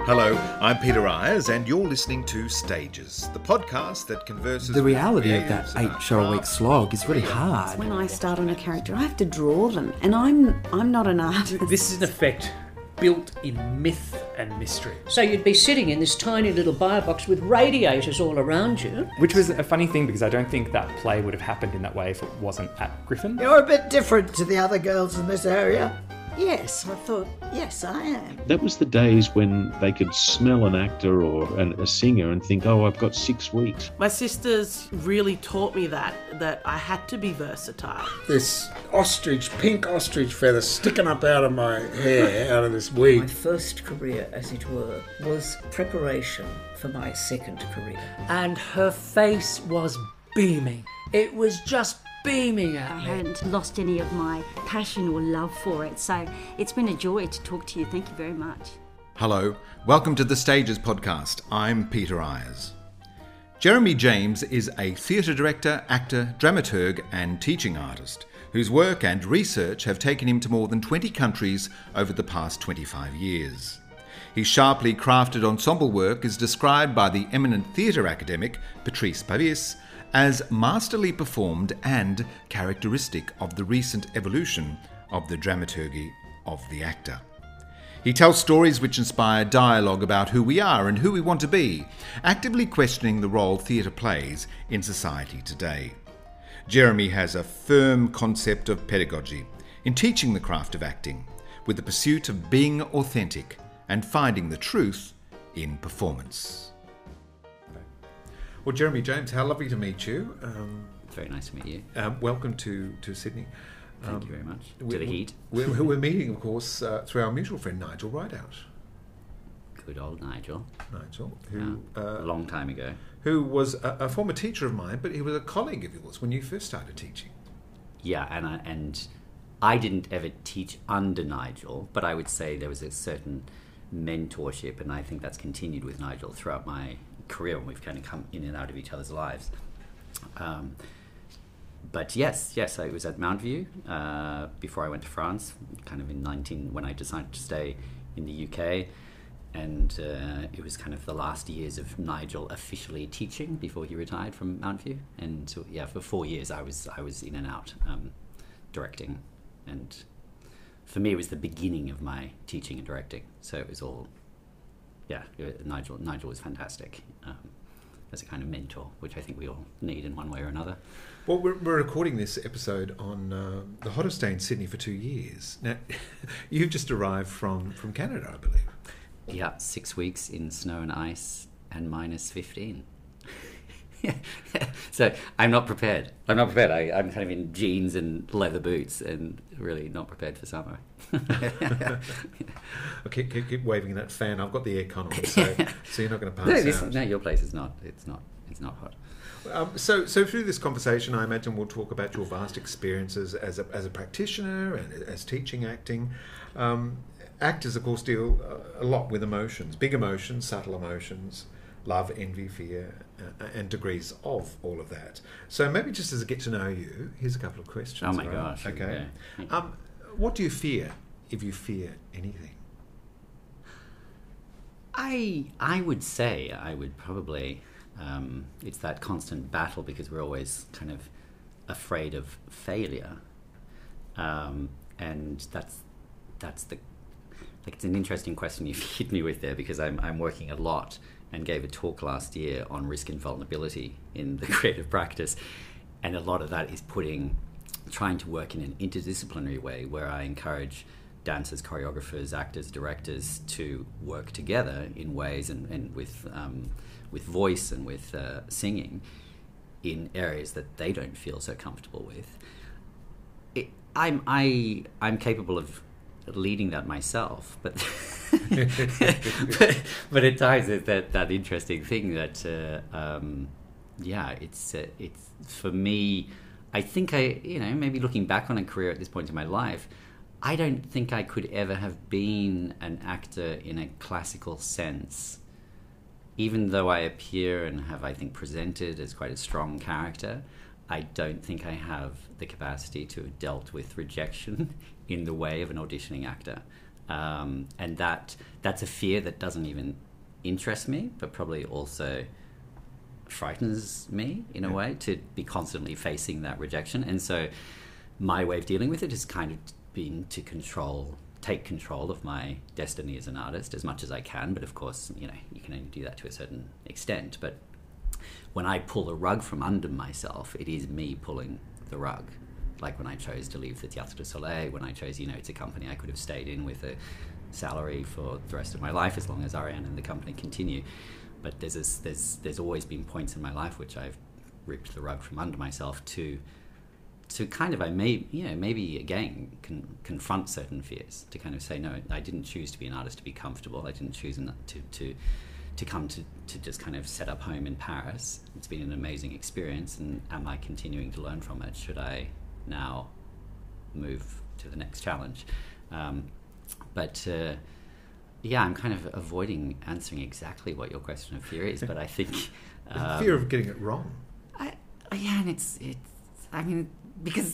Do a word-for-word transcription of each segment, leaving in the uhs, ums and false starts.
Hello, I'm Peter Ayres, and you're listening to Stages, the podcast that converses... The reality of that eight-show-a-week slog is really hard. When I start on a character, I have to draw them, and I'm I'm not an artist. This is an effect built in myth and mystery. So you'd be sitting in this tiny little bio box with radiators all around you. Which was a funny thing, because I don't think that play would have happened in that way if it wasn't at Griffin. You're a bit different to the other girls in this area. Yes, I thought, yes, I am. That was the days when they could smell an actor or an, a singer and think, oh, I've got six weeks. My sisters really taught me that, that I had to be versatile. This ostrich, pink ostrich feather sticking up out of my hair, out of this wig. My first career, as it were, was preparation for my second career. And her face was beaming. It was just beaming at I me. hadn't lost any of my passion or love for it, so it's been a joy to talk to you. Thank you very much. Hello, welcome to the Stages podcast. I'm Peter Ayres. Jeremy James is a theatre director, actor, dramaturg and teaching artist whose work and research have taken him to more than twenty countries over the past twenty-five years. His sharply crafted ensemble work is described by the eminent theatre academic Patrice Pavis as masterly performed and characteristic of the recent evolution of the dramaturgy of the actor. He tells stories which inspire dialogue about who we are and who we want to be, actively questioning the role theatre plays in society today. Jeremy has a firm concept of pedagogy in teaching the craft of acting, with the pursuit of being authentic and finding the truth in performance. Well, Jeremy James, how lovely to meet you. Um, very nice to meet you. Um, welcome to, to Sydney. Thank um, you very much. We, to the heat. We're, we're meeting, of course, uh, through our mutual friend Nigel Rideout. Good old Nigel. Nigel, who yeah, uh, a long time ago. Who was a, a former teacher of mine, but he was a colleague of yours when you first started teaching. Yeah, and I, and I didn't ever teach under Nigel, but I would say there was a certain mentorship, and I think that's continued with Nigel throughout my career, and we've kind of come in and out of each other's lives. Um, but yes, yes, I was at Mount View uh, before I went to France, kind of in nineteen when I decided to stay in the U K, and uh, it was kind of the last years of Nigel officially teaching before he retired from Mount View. And so, yeah, for four years I was I was in and out um, directing, and for me it was the beginning of my teaching and directing. So it was all. Yeah, Nigel Nigel was fantastic um, as a kind of mentor, which I think we all need in one way or another. Well, we're, we're recording this episode on uh, the hottest day in Sydney for two years. Now, you've just arrived from, from Canada, I believe. Yeah, six weeks in snow and ice and minus fifteen. So I'm not prepared. I'm not prepared. I, I'm kind of in jeans and leather boots and really not prepared for summer. Okay, keep, keep waving that fan. I've got the aircon on, so, so you're not going to pass no, this, out. No, your place is not. It's not. It's not hot. Um, so, so through this conversation, I imagine we'll talk about your vast experiences as a as a practitioner and as teaching acting. Um, actors, of course, deal a lot with emotions, big emotions, subtle emotions. Love, envy, fear, uh, and degrees of all of that. So maybe just as a get to know you, here's a couple of questions. Oh my right? gosh. Okay. Yeah. Um, what do you fear, if you fear anything? I I would say I would probably, um, it's that constant battle because we're always kind of afraid of failure. Um, and that's that's the, like it's an interesting question you've hit me with there, because I'm I'm working a lot and gave a talk last year on risk and vulnerability in the creative practice. And a lot of that is putting, trying to work in an interdisciplinary way where I encourage dancers, choreographers, actors, directors to work together in ways and, and with um, with voice and with uh, singing in areas that they don't feel so comfortable with. It, I'm I I'm capable of leading that myself, but but, but at times it's that that interesting thing that uh, um, yeah, it's uh, it's for me. I think I you know maybe looking back on a career at this point in my life, I don't think I could ever have been an actor in a classical sense, even though I appear and have I think presented as quite a strong character. I don't think I have the capacity to have dealt with rejection in the way of an auditioning actor. Um, and that that's a fear that doesn't even interest me, but probably also frightens me in a Yeah. way, to be constantly facing that rejection. And so my way of dealing with it has kind of been to control, take control of my destiny as an artist as much as I can. But of course, you know, you can only do that to a certain extent. But when I pull the rug from under myself, it is me pulling the rug. Like when I chose to leave the Théâtre du Soleil, when I chose, you know, it's a company I could have stayed in with a salary for the rest of my life as long as Ariane and the company continue. But there's this, there's there's always been points in my life which I've ripped the rug from under myself to to kind of I may you know maybe again con, confront certain fears, to kind of say, no, I didn't choose to be an artist to be comfortable. I didn't choose to to to come to, to just kind of set up home in Paris. It's been an amazing experience, and am I continuing to learn from it? Should I now move to the next challenge? Um, but uh, yeah, I'm kind of avoiding answering exactly what your question of fear is, but I think The um, fear of getting it wrong. I, yeah, and it's it's. I mean, because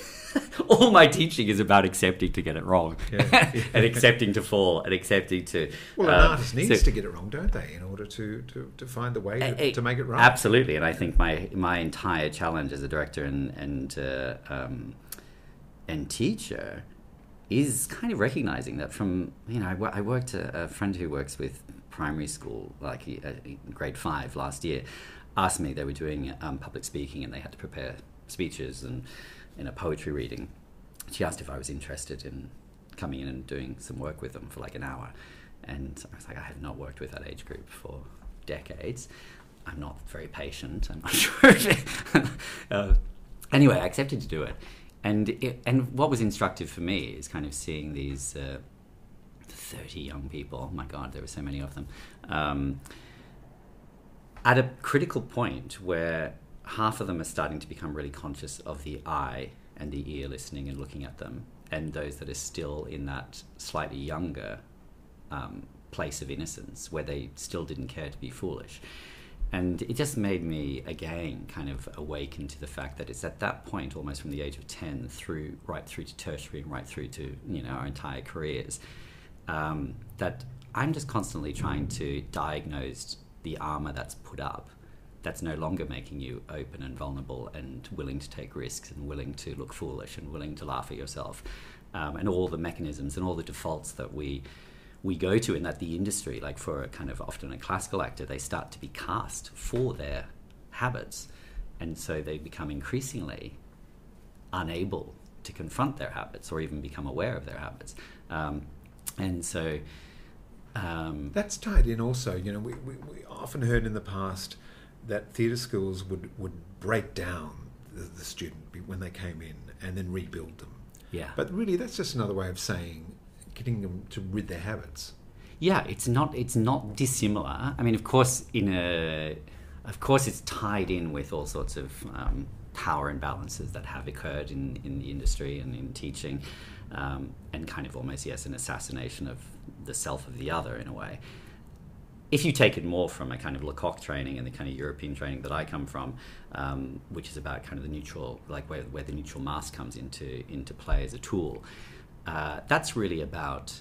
all my teaching is about accepting to get it wrong, Yeah. and accepting to fall, and accepting to. Well, an um, artist needs so- to get it wrong, don't they, in order to, to, to find the way to, Eh, to make it right? Absolutely, and I think my my entire challenge as a director and and uh, um, and teacher is kind of recognizing that from, you know, I, wo- I worked, a, a friend who works with primary school, like uh, grade five last year, asked me, they were doing um, public speaking and they had to prepare speeches and in a poetry reading. She asked if I was interested in coming in and doing some work with them for like an hour. And I was like, I have not worked with that age group for decades. I'm not very patient. I'm not sure. if it- uh, anyway, I accepted to do it. And it, and what was instructive for me is kind of seeing these uh, thirty young people, oh my God, there were so many of them, um, at a critical point where half of them are starting to become really conscious of the eye and the ear listening and looking at them, and those that are still in that slightly younger um, place of innocence where they still didn't care to be foolish. And it just made me, again, kind of awaken to the fact that it's at that point, almost from the age of ten, through right through to tertiary and right through to, you know, our entire careers, um, that I'm just constantly trying to diagnose the armor that's put up, that's no longer making you open and vulnerable and willing to take risks and willing to look foolish and willing to laugh at yourself, um, and all the mechanisms and all the defaults that we we go to in that the industry, like for a kind of often a classical actor, they start to be cast for their habits, and so they become increasingly unable to confront their habits or even become aware of their habits, um, and so um, That's tied in also. You know, we, we, we often heard in the past that theatre schools would, would break down the, the student be- when they came in and then rebuild them. Yeah. But really, that's just another way of saying getting them to rid their habits. Yeah, it's not it's not dissimilar. I mean, of course, in a of course, it's tied in with all sorts of um, power imbalances that have occurred in, in the industry and in teaching, um, and kind of almost, yes, an assassination of the self of the other in a way. If you take it more from a kind of Lecoq training and the kind of European training that I come from, um, which is about kind of the neutral, like where where the neutral mask comes into into play as a tool. Uh, that's really about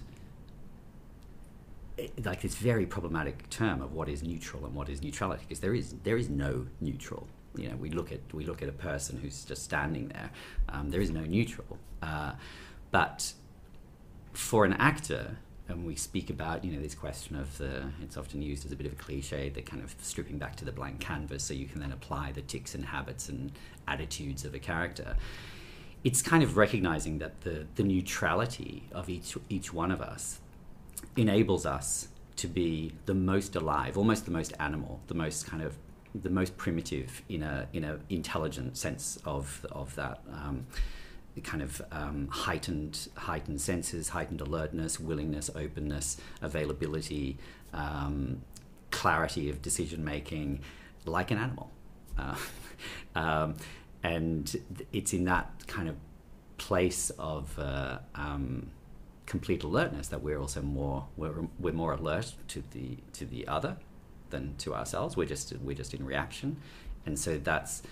it, like this very problematic term of what is neutral and what is neutrality, because there is there is no neutral. You know, we look at we look at a person who's just standing there. Um, there is no neutral. Uh, but for an actor, and we speak about, you know, this question of the, it's often used as a bit of a cliche, the kind of stripping back to the blank canvas so you can then apply the tics and habits and attitudes of a character. It's kind of recognizing that the, the neutrality of each each one of us enables us to be the most alive, almost the most animal, the most kind of the most primitive in a in a intelligent sense of of that um, kind of um, heightened heightened senses, heightened alertness, willingness, openness, availability, um, clarity of decision making, like an animal. Uh, um, And it's in that kind of place of uh, um, complete alertness that we're also more we're, we're more alert to the to the other than to ourselves. We're just we're just in reaction, and so that's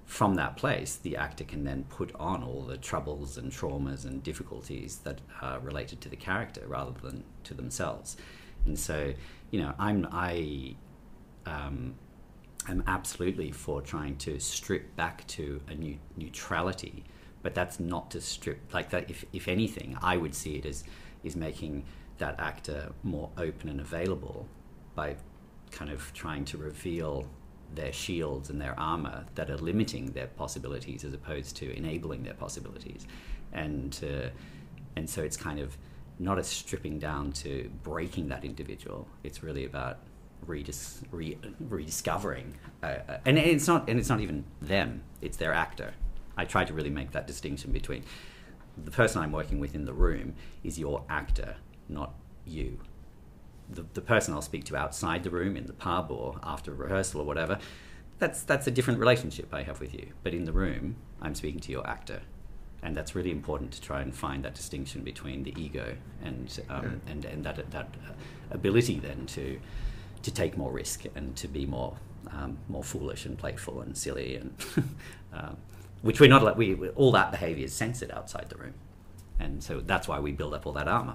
from that place, the actor can then put on all the troubles and traumas and difficulties that are related to the character rather than to themselves. And so, you know, I'm I um, I'm absolutely for trying to strip back to a new neutrality, but that's not to strip like that. If if anything, I would see it as is making that actor more open and available by kind of trying to reveal their shields and their armor that are limiting their possibilities as opposed to enabling their possibilities. And uh, and so it's kind of not a stripping down to breaking that individual. It's really about redis- re- rediscovering. Uh, uh, and it's not and it's not even them, it's their actor. I try to really make that distinction between the person I'm working with in the room is your actor, not you. The, the person I'll speak to outside the room in the pub or after rehearsal or whatever, that's that's a different relationship I have with you. But in the room, I'm speaking to your actor. And that's really important to try and find that distinction between the ego and um, yeah. and, and that that ability then to to take more risk and to be more um, more foolish and playful and silly, and um, which we're not like we all that behaviour is censored outside the room. And so that's why we build up all that armour.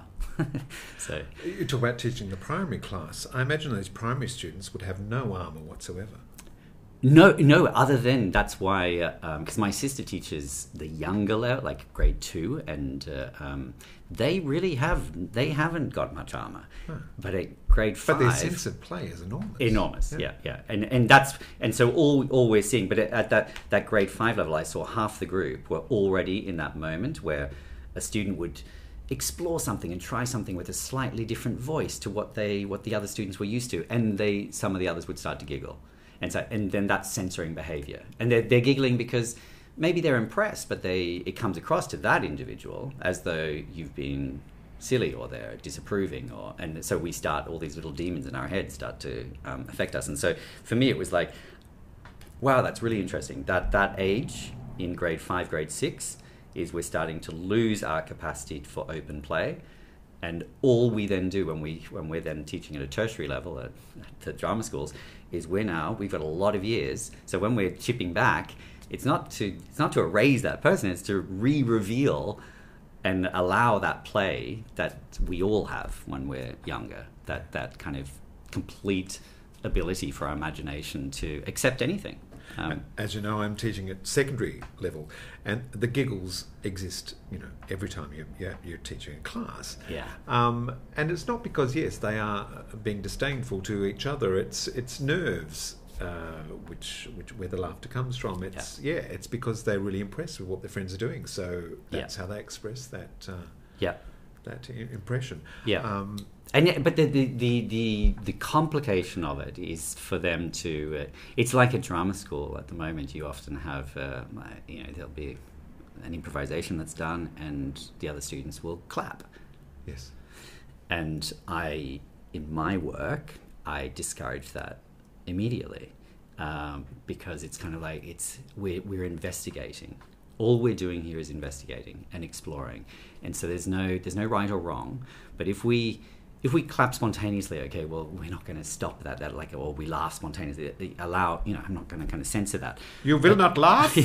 So you talk about teaching the primary class. I imagine those primary students would have no armour whatsoever. No, no. Other than that's why, because uh, um, my sister teaches the younger level, like grade two, and uh, um, they really have they haven't got much armour. Huh. But at grade five, but their sense of play is enormous. Enormous, yeah, yeah, yeah. And and that's and so all all we're seeing. But at that that grade five level, I saw half the group were already in that moment where a student would explore something and try something with a slightly different voice to what they what the other students were used to, and they some of the others would start to giggle. And so, and then that's censoring behaviour, and they're they're giggling because maybe they're impressed, but they it comes across to that individual as though you've been silly or they're disapproving, or and so we start all these little demons in our heads start to um, affect us. And so for me, it was like, wow, that's really interesting. That that age in grade five, grade six is we're starting to lose our capacity for open play. And all we then do when we when we're then teaching at a tertiary level at, at the drama schools is we're now we've got a lot of years. So when we're chipping back, it's not to it's not to erase that person. It's to re-reveal and allow that play that we all have when we're younger. That that kind of complete ability for our imagination to accept anything. Um, As you know, I'm teaching at secondary level, and the giggles exist, you know, every time you, you're, you're teaching a class. Yeah. Um, and it's not because, yes, they are being disdainful to each other. It's it's nerves, uh, which which where the laughter comes from. It's yeah. yeah, it's because they're really impressed with what their friends are doing. So that's yeah. how they express that. Uh, yeah. That I- impression. Yeah. Um, And yet, but the, the, the, the, the complication of it is for them to... Uh, it's like a drama school at the moment. You often have, uh, you know, there'll be an improvisation that's done and the other students will clap. Yes. And I, in my work, I discourage that immediately um, because it's kind of like, it's we're, we're investigating. All we're doing here is investigating and exploring. And so there's no there's no right or wrong. But if we... If we clap spontaneously, okay, well, we're not going to stop that. That like, or we laugh spontaneously. Allow, you know, I'm not going to kind of censor that. You will but, not laugh.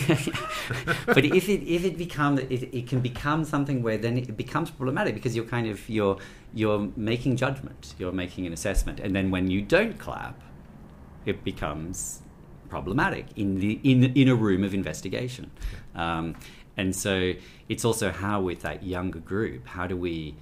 But if it if it become it, it can become something where then it becomes problematic because you're kind of you're you're making judgment, you're making an assessment, and then when you don't clap, it becomes problematic in the in in a room of investigation. Um, and so it's also how with that younger group, how do we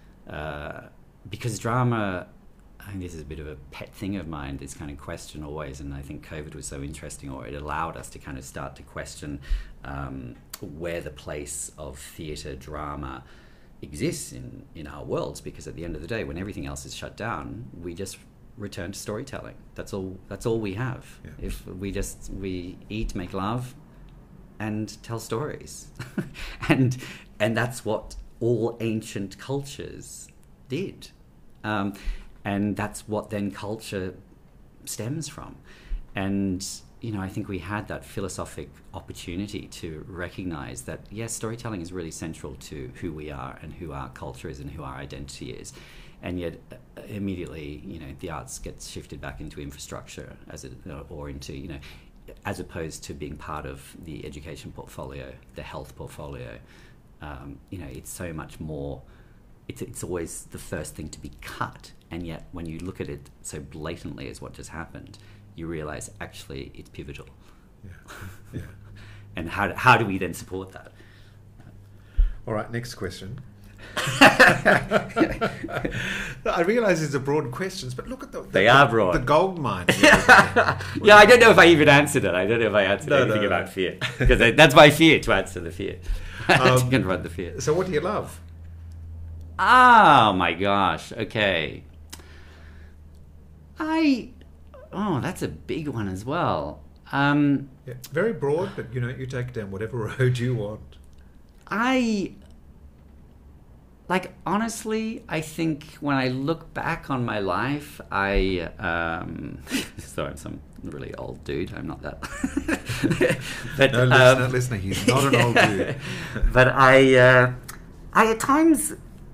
uh, because drama, I think this is a bit of a pet thing of mine, this kind of question always, and I think COVID was so interesting, or it allowed us to kind of start to question um, where the place of theatre, drama exists in, in our worlds, because at the end of the day, when everything else is shut down, we just return to storytelling. That's all That's all we have. Yeah. If we just, we eat, make love, and tell stories. and and that's what all ancient cultures did. Um, and that's what then culture stems from. And, you know, I think we had that philosophic opportunity to recognize that, yes, storytelling is really central to who we are and who our culture is and who our identity is. And yet, uh, immediately, you know, the arts gets shifted back into infrastructure as it, or into, you know, as opposed to being part of the education portfolio, the health portfolio. Um, you know, it's so much more. It's it's always the first thing to be cut, and yet when you look at it so blatantly as what just happened, you realise actually it's pivotal. Yeah. Yeah. And how how do we then support that? All right, next question. I realise these are broad questions, but look at the, the they are broad. The gold mine. Yeah, I don't know if I even answered it. I don't know if I answered no, anything no, no. about fear, because that's my fear, to answer the fear, um, to confront the fear. So, what do you love? Oh my gosh. Okay. I. Oh, that's a big one as well. Um, yeah, very broad, but you know, you take it down whatever road you want. I. Like, honestly, I think when I look back on my life, I, um, so I'm some really old dude, I'm not that. but, no, listener, um, listener, he's not an old dude. But I, uh, I at times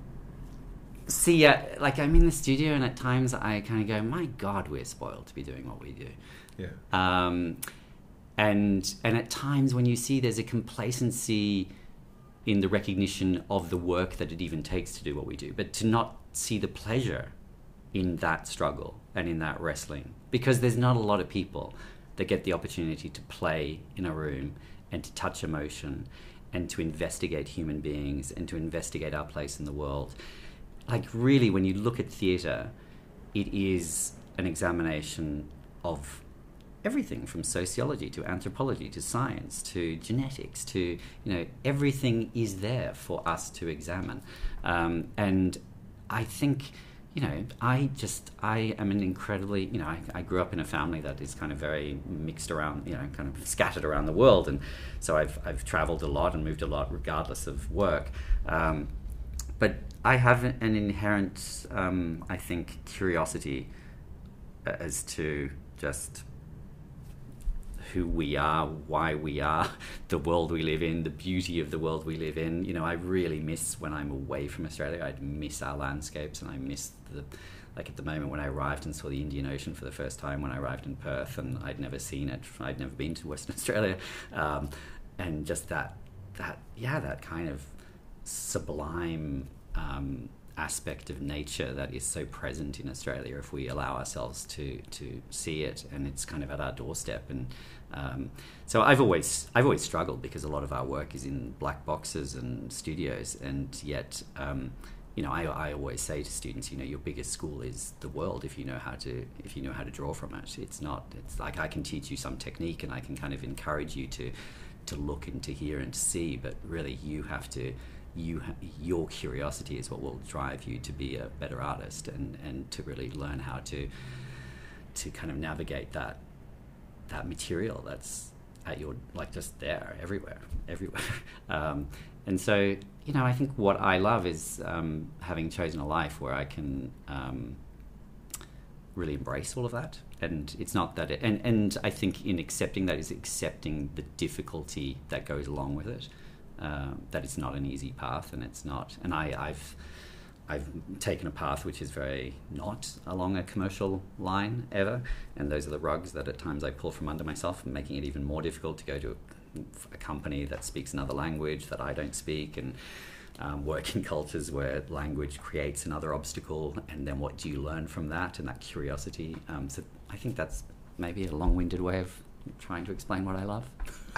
see, uh, like, I'm in the studio and at times I kind of go, my God, we're spoiled to be doing what we do. Yeah. Um, and, and at times when you see there's a complacency in the recognition of the work that it even takes to do what we do, but to not see the pleasure in that struggle and in that wrestling, because there's not a lot of people that get the opportunity to play in a room and to touch emotion and to investigate human beings and to investigate our place in the world. Like, really, when you look at theatre, it is an examination of everything from sociology to anthropology to science to genetics to, you know, everything is there for us to examine. Um, and I think, you know, I just, I am an incredibly, you know, I, I grew up in a family that is kind of very mixed around, you know, kind of scattered around the world. And so I've, I've traveled a lot and moved a lot regardless of work. Um, but I have an inherent, um, I think, curiosity as to just who we are, why we are, the world we live in, the beauty of the world we live in. You know, I really miss when I'm away from Australia. I miss our landscapes, and I miss the, like at the moment when I arrived and saw the Indian Ocean for the first time when I arrived in Perth, and I'd never seen it. I'd never been to Western Australia, um, and just that, that yeah, that kind of sublime um, aspect of nature that is so present in Australia if we allow ourselves to to see it, and it's kind of at our doorstep. And um, so I've always I've always struggled because a lot of our work is in black boxes and studios, and yet um, you know I, I always say to students, you know, your biggest school is the world if you know how to if you know how to draw from it. It's not it's like I can teach you some technique and I can kind of encourage you to to look and to hear and to see, but really you have to You, your curiosity is what will drive you to be a better artist, and, and to really learn how to to kind of navigate that that material that's at your, like, just there everywhere, everywhere. Um, and so, you know, I think what I love is um, having chosen a life where I can um, really embrace all of that. And it's not that, it, and and I think in accepting that is accepting the difficulty that goes along with it. Um, that it's not an easy path, and it's not. And I, I've, I've taken a path which is very not along a commercial line ever, and those are the rugs that at times I pull from under myself, making it even more difficult to go to a, a company that speaks another language that I don't speak, and um, work in cultures where language creates another obstacle, and then what do you learn from that, and that curiosity. Um, so I think that's maybe a long-winded way of trying to explain what I love.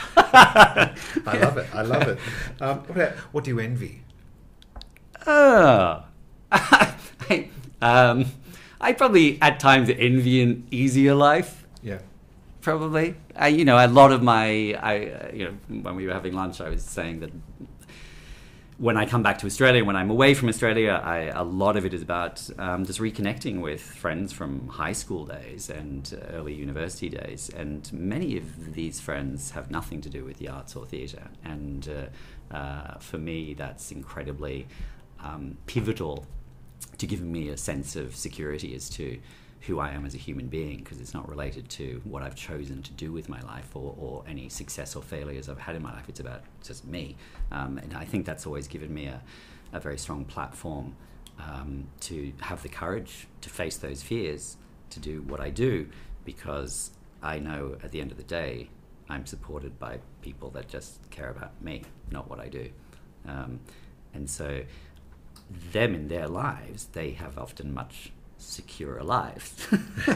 I love it. I love it. Um, what, about, what do you envy? Oh, I, um, I probably at times envy an easier life. Yeah, probably. I, you know, a lot of my, I, uh, you know, when we were having lunch, I was saying that when I come back to Australia, when I'm away from Australia, I, a lot of it is about um, just reconnecting with friends from high school days and early university days. And many of these friends have nothing to do with the arts or theatre. And uh, uh, for me, that's incredibly um, pivotal to giving me a sense of security as to who I am as a human being, because it's not related to what I've chosen to do with my life or, or any success or failures I've had in my life. It's about just me. Um, and I think that's always given me a, a very strong platform um, to have the courage to face those fears, to do what I do, because I know at the end of the day I'm supported by people that just care about me, not what I do. Um, and so them in their lives, they have often much securer lives.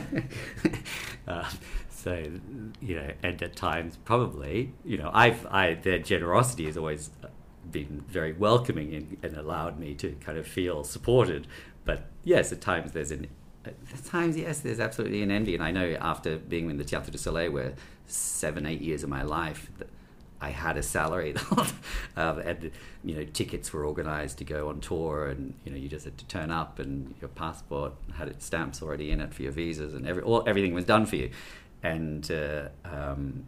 uh, so, you know, and at times probably, you know, I've, I, their generosity has always been very welcoming and, and allowed me to kind of feel supported. But yes, at times there's an, at times, yes, there's absolutely an envy. And I know after being in the Théâtre du Soleil, where seven, eight years of my life, I had a salary, um, and you know, tickets were organised to go on tour, and you know, you just had to turn up, and your passport had its stamps already in it for your visas, and every all, everything was done for you. And uh, um,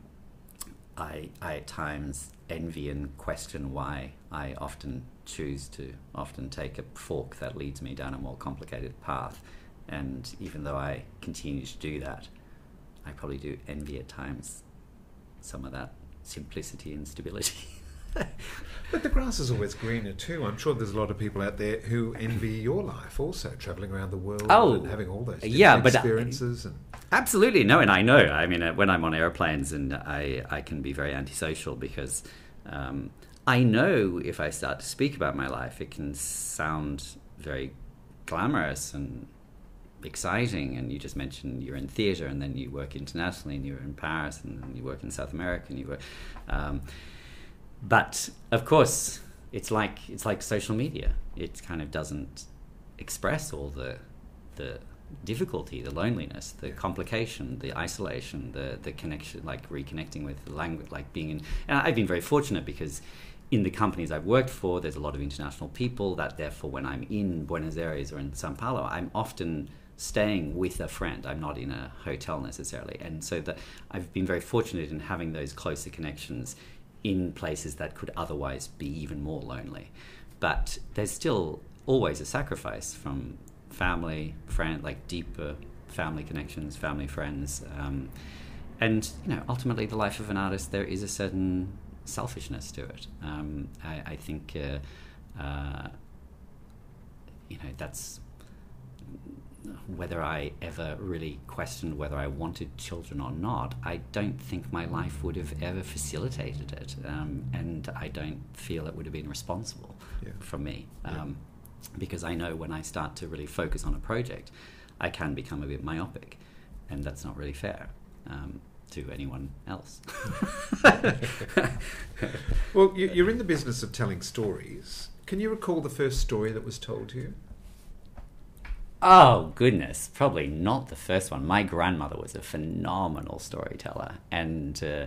I, I at times envy and question why I often choose to often take a fork that leads me down a more complicated path. And even though I continue to do that, I probably do envy at times some of that simplicity and stability. But the grass is always greener too. I'm sure there's a lot of people out there who envy your life also, travelling around the world oh, and having all those different yeah, but experiences. I, and absolutely, no, and I know. I mean, uh, when I'm on airplanes, and I, I can be very antisocial because um, I know if I start to speak about my life, it can sound very glamorous and exciting. And you just mentioned you're in theatre, and then you work internationally, and you're in Paris, and then you work in South America, and you work. Um, but of course, it's like it's like social media. It kind of doesn't express all the the difficulty, the loneliness, the complication, the isolation, the the connection, like reconnecting with the language, like being in. And I've been very fortunate because in the companies I've worked for, there's a lot of international people. That therefore, when I'm in Buenos Aires or in Sao Paulo, I'm often staying with a friend. I'm not in a hotel necessarily. And so that I've been very fortunate in having those closer connections in places that could otherwise be even more lonely. But there's still always a sacrifice from family, friend, like deeper family connections, family friends. Um, and, you know, ultimately the life of an artist, there is a certain selfishness to it. Um, I, I think, uh, uh, you know, that's whether I ever really questioned whether I wanted children or not. I don't think my life would have ever facilitated it, um, and I don't feel it would have been responsible yeah. from me, um, yeah. because I know when I start to really focus on a project, I can become a bit myopic, and that's not really fair um, to anyone else. Well, you're in the business of telling stories. Can you recall the first story that was told to you? Oh, goodness. Probably not the first one. My grandmother was a phenomenal storyteller. And, uh,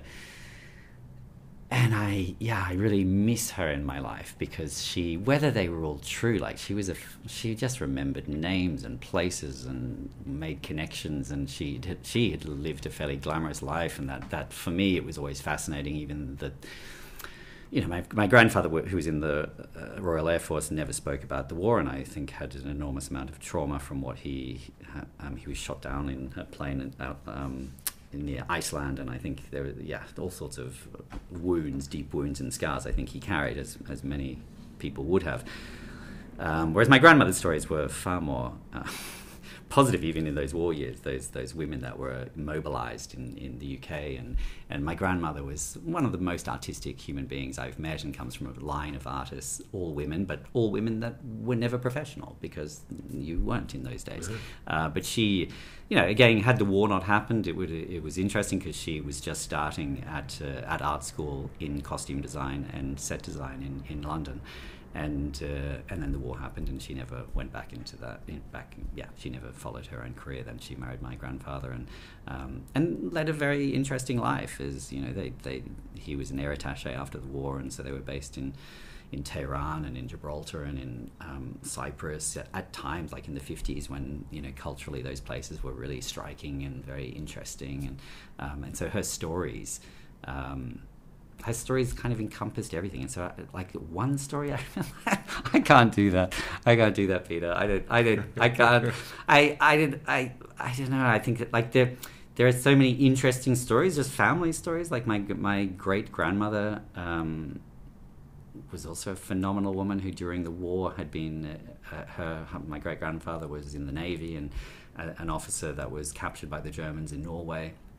and I, yeah, I really miss her in my life because she, whether they were all true, like she was a, she just remembered names and places and made connections, and she she had lived a fairly glamorous life. And that, that for me, it was always fascinating, even that, you know, my my grandfather, who was in the uh, Royal Air Force, never spoke about the war, and I think had an enormous amount of trauma from what he um, he was shot down in a plane out um, near Iceland, and I think there were yeah all sorts of wounds, deep wounds and scars. I think he carried as as many people would have. Um, whereas my grandmother's stories were far more Uh, positive, even in those war years, those those women that were mobilized in, in the U K. And, and my grandmother was one of the most artistic human beings I've met, and comes from a line of artists, all women, but all women that were never professional because you weren't in those days. Mm-hmm. Uh, but she, you know, again, had the war not happened, it would it was interesting because she was just starting at uh, at art school in costume design and set design in, in London. And uh, and then the war happened, and she never went back into that. In, back, yeah, she never followed her own career. Then she married my grandfather, and um, and led a very interesting life. As you know, they, they he was an air attaché after the war, and so they were based in in Tehran and in Gibraltar and in um, Cyprus at, at times, like in the fifties, when you know culturally those places were really striking and very interesting, and um, and so her stories. Um, Her stories kind of encompassed everything, and so like one story, I, I can't do that. I can't do that, Peter. I don't. I don't. I can't. I. I did. I. I don't know. I think that like there, there are so many interesting stories, just family stories. Like my my great grandmother um, was also a phenomenal woman who, during the war, had been uh, her. My great grandfather was in the Navy and uh, an officer that was captured by the Germans in Norway.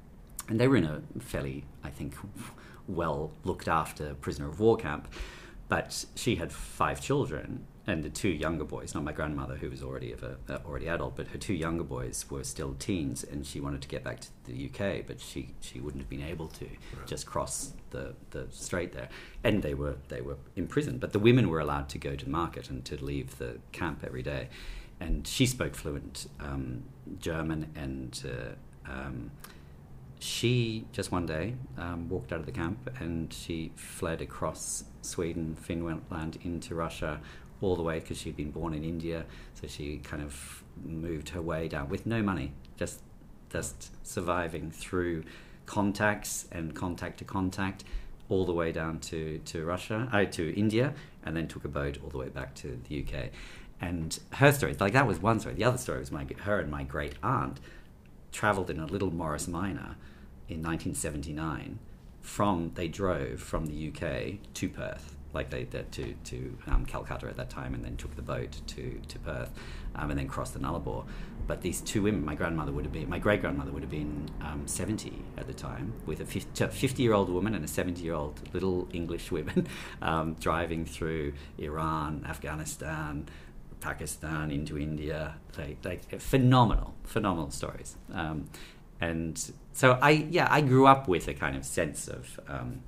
and they were in a fairly, I think, well looked after prisoner of war camp. But she had five children, and the two younger boys, not my grandmother, who was already of a, uh, already adult, but her two younger boys were still teens, and she wanted to get back to the U K, but she, she wouldn't have been able to right. just cross the, the strait there. And they were they were imprisoned, but the women were allowed to go to market and to leave the camp every day. And she spoke fluent um, German, and uh, um, she just one day um, walked out of the camp, and she fled across Sweden, Finland into Russia, all the way, because she'd been born in India. So she kind of moved her way down with no money, just just surviving through contacts and contact to contact, all the way down to to Russia, uh, to India, and then took a boat all the way back to the U K. And her story, like that was one story. The other story was my her and my great aunt travelled in a little Morris Minor in nineteen seventy-nine. From they drove from the U K to Perth, like they did to to um, Calcutta at that time, and then took the boat to to Perth, um, and then crossed the Nullarbor. But these two women, my grandmother would have been, my great grandmother would have been um, seventy at the time, with a fifty-year-old woman and a seventy-year-old little English woman um, driving through Iran, Afghanistan, Pakistan into India. Like, like phenomenal, phenomenal stories. Um, and so I, yeah, I grew up with a kind of sense of um,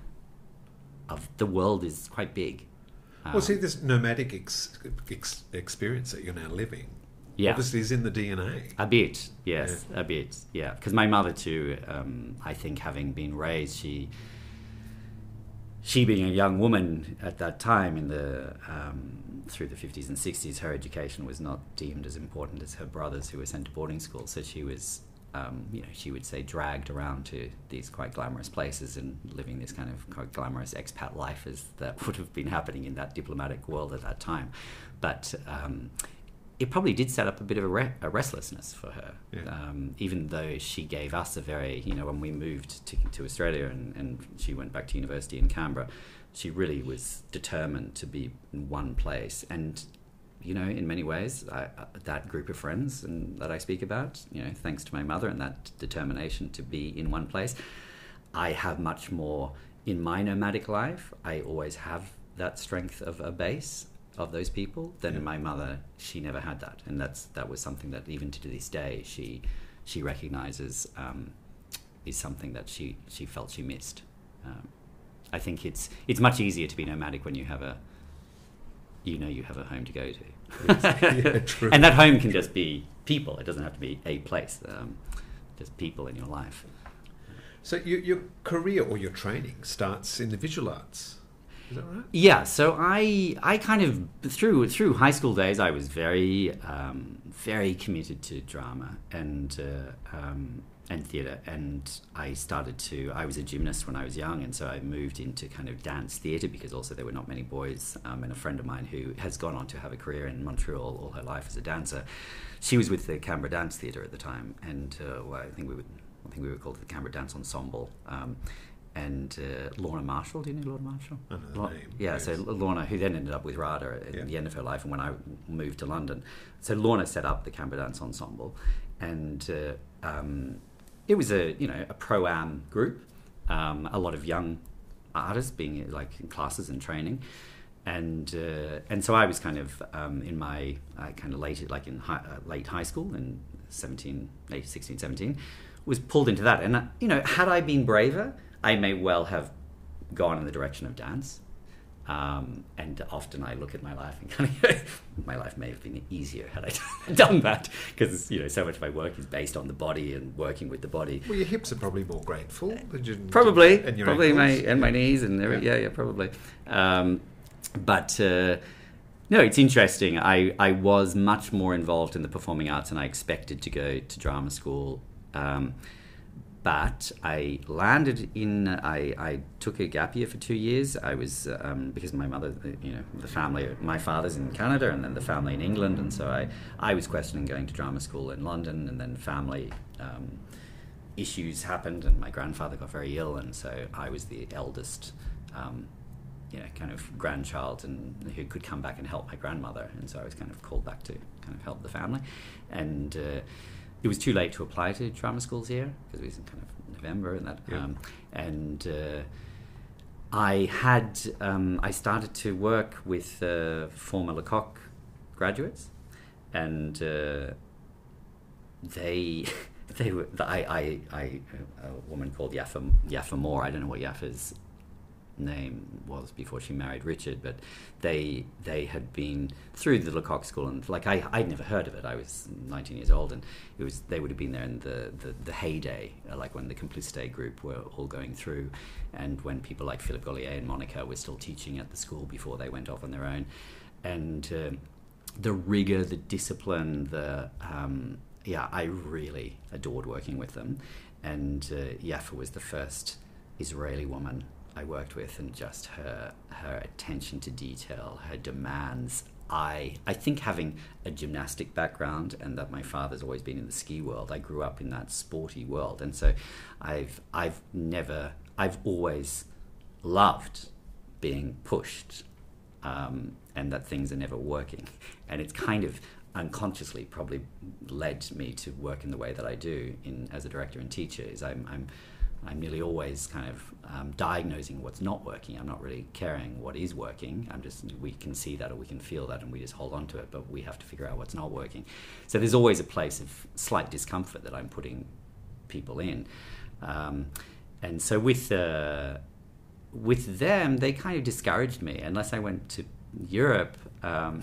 of the world is quite big. Um, well, see, this nomadic ex- ex- experience that you're now living, yeah, obviously is in the D N A. A bit, yes, yeah. a bit, yeah. Because my mother too, um, I think, having been raised, she. She being a young woman at that time in the um, through the fifties and sixties, her education was not deemed as important as her brothers who were sent to boarding school. So she was, um, you know, she would say dragged around to these quite glamorous places and living this kind of quite glamorous expat life as that would have been happening in that diplomatic world at that time. But um, it probably did set up a bit of a, re- a restlessness for her, yeah. um, even though she gave us a very, you know, when we moved to, to Australia and, and she went back to university in Canberra, she really was determined to be in one place. And, you know, in many ways, I, uh, that group of friends and that I speak about, you know, thanks to my mother and that determination to be in one place, I have much more in my nomadic life. I always have that strength of a base of those people. Then yeah. my mother, she never had that, and that's that was something that even to this day she she recognizes um, is something that she she felt she missed. Um, I think it's it's much easier to be nomadic when you have a you know you have a home to go to, yes. yeah, true. And that home can just be people. It doesn't have to be a place. Um, just people in your life. So you, your career or your training starts in the visual arts. Is that right? Yeah, so I I kind of through through high school days I was very um, very committed to drama and uh, um, and theatre, and I started to I was a gymnast when I was young, and so I moved into kind of dance theatre because also there were not many boys, um, and a friend of mine who has gone on to have a career in Montreal all her life as a dancer, she was with the Canberra Dance Theatre at the time, and uh, well, I think we would I think we were called the Canberra Dance Ensemble. Um, And uh, Lorna Marshall, do you know Lorna Marshall? I know the La- name. Yeah, yes. so Lorna, who then ended up with RADA at yeah. the end of her life, and when I moved to London. So Lorna set up the Canberra Dance Ensemble, and uh, um, it was a you know a pro-am group, um, a lot of young artists being like in classes and training, and uh, and so I was kind of um, in my uh, kind of late like in high, uh, late high school in seventeen, sixteen, seventeen, was pulled into that, and uh, you know had I been braver, I may well have gone in the direction of dance, um, and often I look at my life and kind of go, my life may have been easier had I done that, because you know so much of my work is based on the body and working with the body. Well, your hips are probably more grateful than your, probably, and your probably my ankles. and my knees and every, yeah. yeah, yeah, probably. Um, but uh, no, it's interesting. I I was much more involved in the performing arts than I expected to go to drama school. Um, But I landed in, I, I took a gap year for two years. I was, um, because my mother, you know, the family, my father's in Canada and then the family in England. And so I, I was questioning going to drama school in London, and then family um, issues happened and my grandfather got very ill. And so I was the eldest, um, you know, kind of grandchild and who could come back and help my grandmother. And so I was kind of called back to kind of help the family. And uh, it was too late to apply to drama schools here because we kind of November, and that, Yeah. um, and uh, I had um, I started to work with uh, former Lecoq graduates, and uh, they they were I I, I a woman called Yaffa Yaffa Moore. I don't know what Yaffa's name was before she married Richard, but they they had been through the Lecoq School, and like I I'd never heard of it. I was nineteen years old, and it was they would have been there in the the, the heyday, like when the Complicité group were all going through, and when people like Philippe Gollier and Monica were still teaching at the school before they went off on their own, and um, the rigor, the discipline, the um, yeah, I really adored working with them, and uh, Yaffa was the first Israeli woman I worked with, and just her her attention to detail, her demands. I I think having a gymnastic background, and that my father's always been in the ski world, I grew up in that sporty world, and so I've I've never I've always loved being pushed, um, and that things are never working, and it's kind of unconsciously probably led me to work in the way that I do in as a director and teacher. Is I'm I'm I'm nearly always kind of um, diagnosing what's not working. I'm not really caring what is working. I'm just, we can see that or we can feel that and we just hold on to it, but we have to figure out what's not working. So there's always a place of slight discomfort that I'm putting people in. Um, and so with, uh, with them, they kind of discouraged me unless I went to Europe um,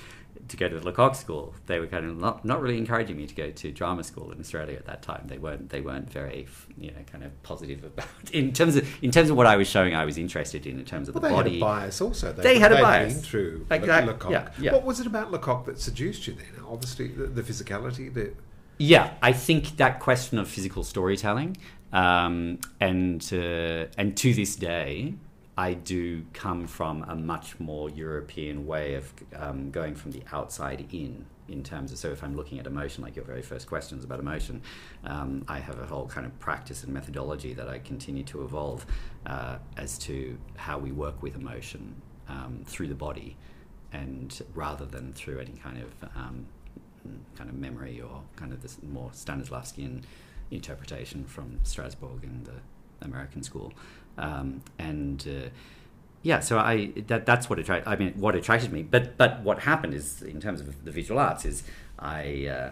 to go to the Lecoq School. They were kind of not, not really encouraging me to go to drama school in Australia at that time. They weren't they weren't very, you know, kind of positive about in terms of in terms of what I was showing. I was interested in in terms of well, the they body. They had a bias also. They, they had a they'd bias. Been through exactly. Lecoq. Yeah, yeah. What was it about Lecoq that seduced you then? Obviously, the, the physicality. The yeah, I think that question of physical storytelling, um, and uh, and to this day, I do come from a much more European way of um, going from the outside in, in terms of, so if I'm looking at emotion, like your very first questions about emotion, um, I have a whole kind of practice and methodology that I continue to evolve uh, as to how we work with emotion um, through the body, and rather than through any kind of um, kind of memory or kind of this more Stanislavskian interpretation from Strasbourg and the American school. Um, and uh, yeah, so I that that's what attracted. I mean, what attracted me. But but what happened is, in terms of the visual arts, is I uh,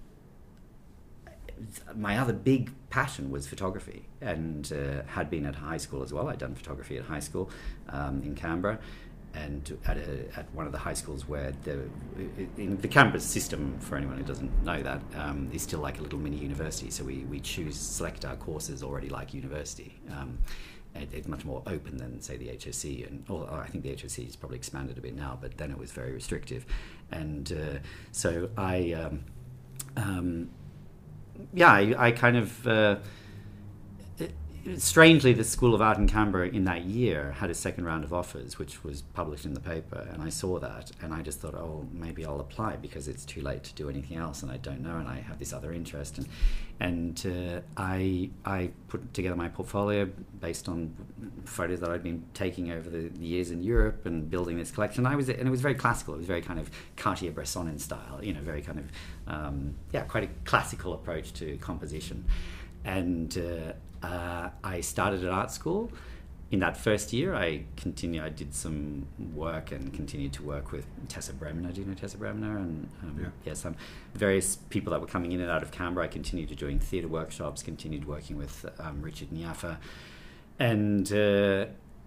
my other big passion was photography, and uh, had been at high school as well. I'd done photography at high school um, in Canberra, and at a, at one of the high schools where the in the Canberra system, for anyone who doesn't know that, um, is still like a little mini university. So we we choose select our courses already like university. Um, It, it's much more open than, say, the H S C, and or, or I think the H S C has probably expanded a bit now, but then it was very restrictive, and uh, so I, um, um, yeah, I, I kind of, uh, it, strangely, the School of Art in Canberra in that year had a second round of offers, which was published in the paper, and I saw that, and I just thought, oh, maybe I'll apply because it's too late to do anything else, and I don't know, and I have this other interest, and and uh, I I put together my portfolio based on photos that I'd been taking over the years in Europe and building this collection. I was and it was very classical. It was very kind of Cartier-Bresson in style, you know, very kind of um, yeah, quite a classical approach to composition, and. Uh, Uh, I started at art school. In that first year, I continued. I did some work and continued to work with Tessa Bremner. Do you know Tessa Bremner? And um, yeah. yeah, some various people that were coming in and out of Canberra. I continued to doing theatre workshops. Continued working with um, Richard Nyaffa, and uh,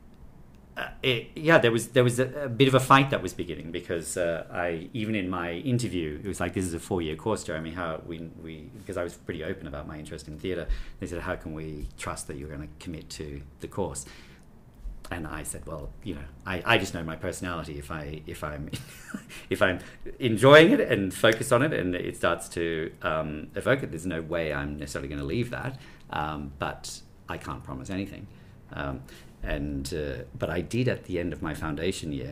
uh, it, yeah, there was there was a, a bit of a fight that was beginning because uh, I even in my interview it was like, this is a four year course, Jeremy. How we we because I was pretty open about my interest in theatre. They said, how can we trust that you're going to commit to the course? And I said, well, you know, I, I just know my personality. If I if I'm if I'm enjoying it and focus on it, and it starts to um, evoke it, there's no way I'm necessarily going to leave that. Um, but I can't promise anything. Um, and uh, but I did at the end of my foundation year.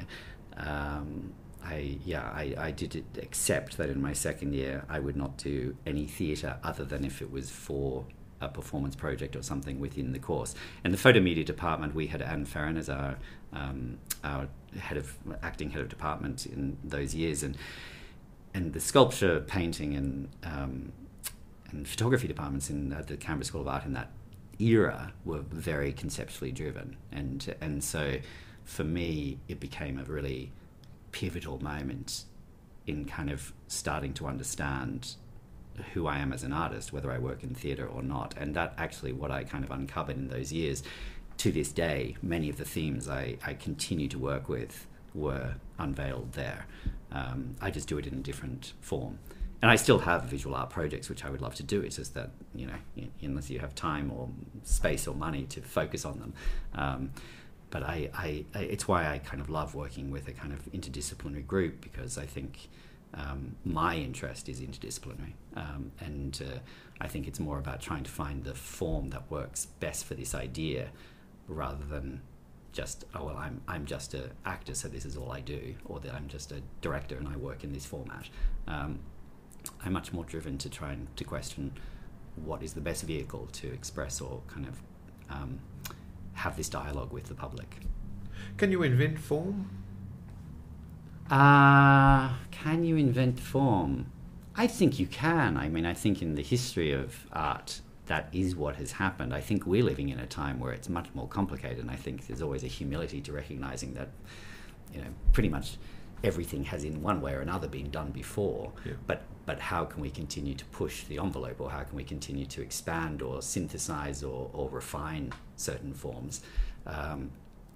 Um, I yeah I, I did accept that in my second year I would not do any theatre other than if it was for a performance project or something within the course. And the photo media department, we had Anne Ferrin as our um, our head of acting head of department in those years, and and the sculpture, painting, and um, and photography departments in uh, the Canberra School of Art in that era were very conceptually driven, and and so for me it became a really pivotal moment in kind of starting to understand who I am as an artist, whether I work in theatre or not. And that actually what I kind of uncovered in those years. To this day, many of the themes I, I continue to work with were unveiled there. Um, I just do it in a different form. And I still have visual art projects which I would love to do. It's just that, you know, unless you have time or space or money to focus on them. Um, but I, I, I, it's why I kind of love working with a kind of interdisciplinary group, because I think um, my interest is interdisciplinary. Um, and uh, I think it's more about trying to find the form that works best for this idea, rather than just, oh, well, I'm I'm just an actor, so this is all I do, or that I'm just a director and I work in this format. Um, I'm much more driven to try and to question what is the best vehicle to express or kind of um, have this dialogue with the public. Can you invent form? Uh, can you invent form? I think you can. I mean, I think in the history of art, that is what has happened. I think we're living in a time where it's much more complicated, and I think there's always a humility to recognizing that, you know, pretty much everything has in one way or another been done before. Yeah. But but how can we continue to push the envelope, or how can we continue to expand or synthesize or, or refine certain forms? Um,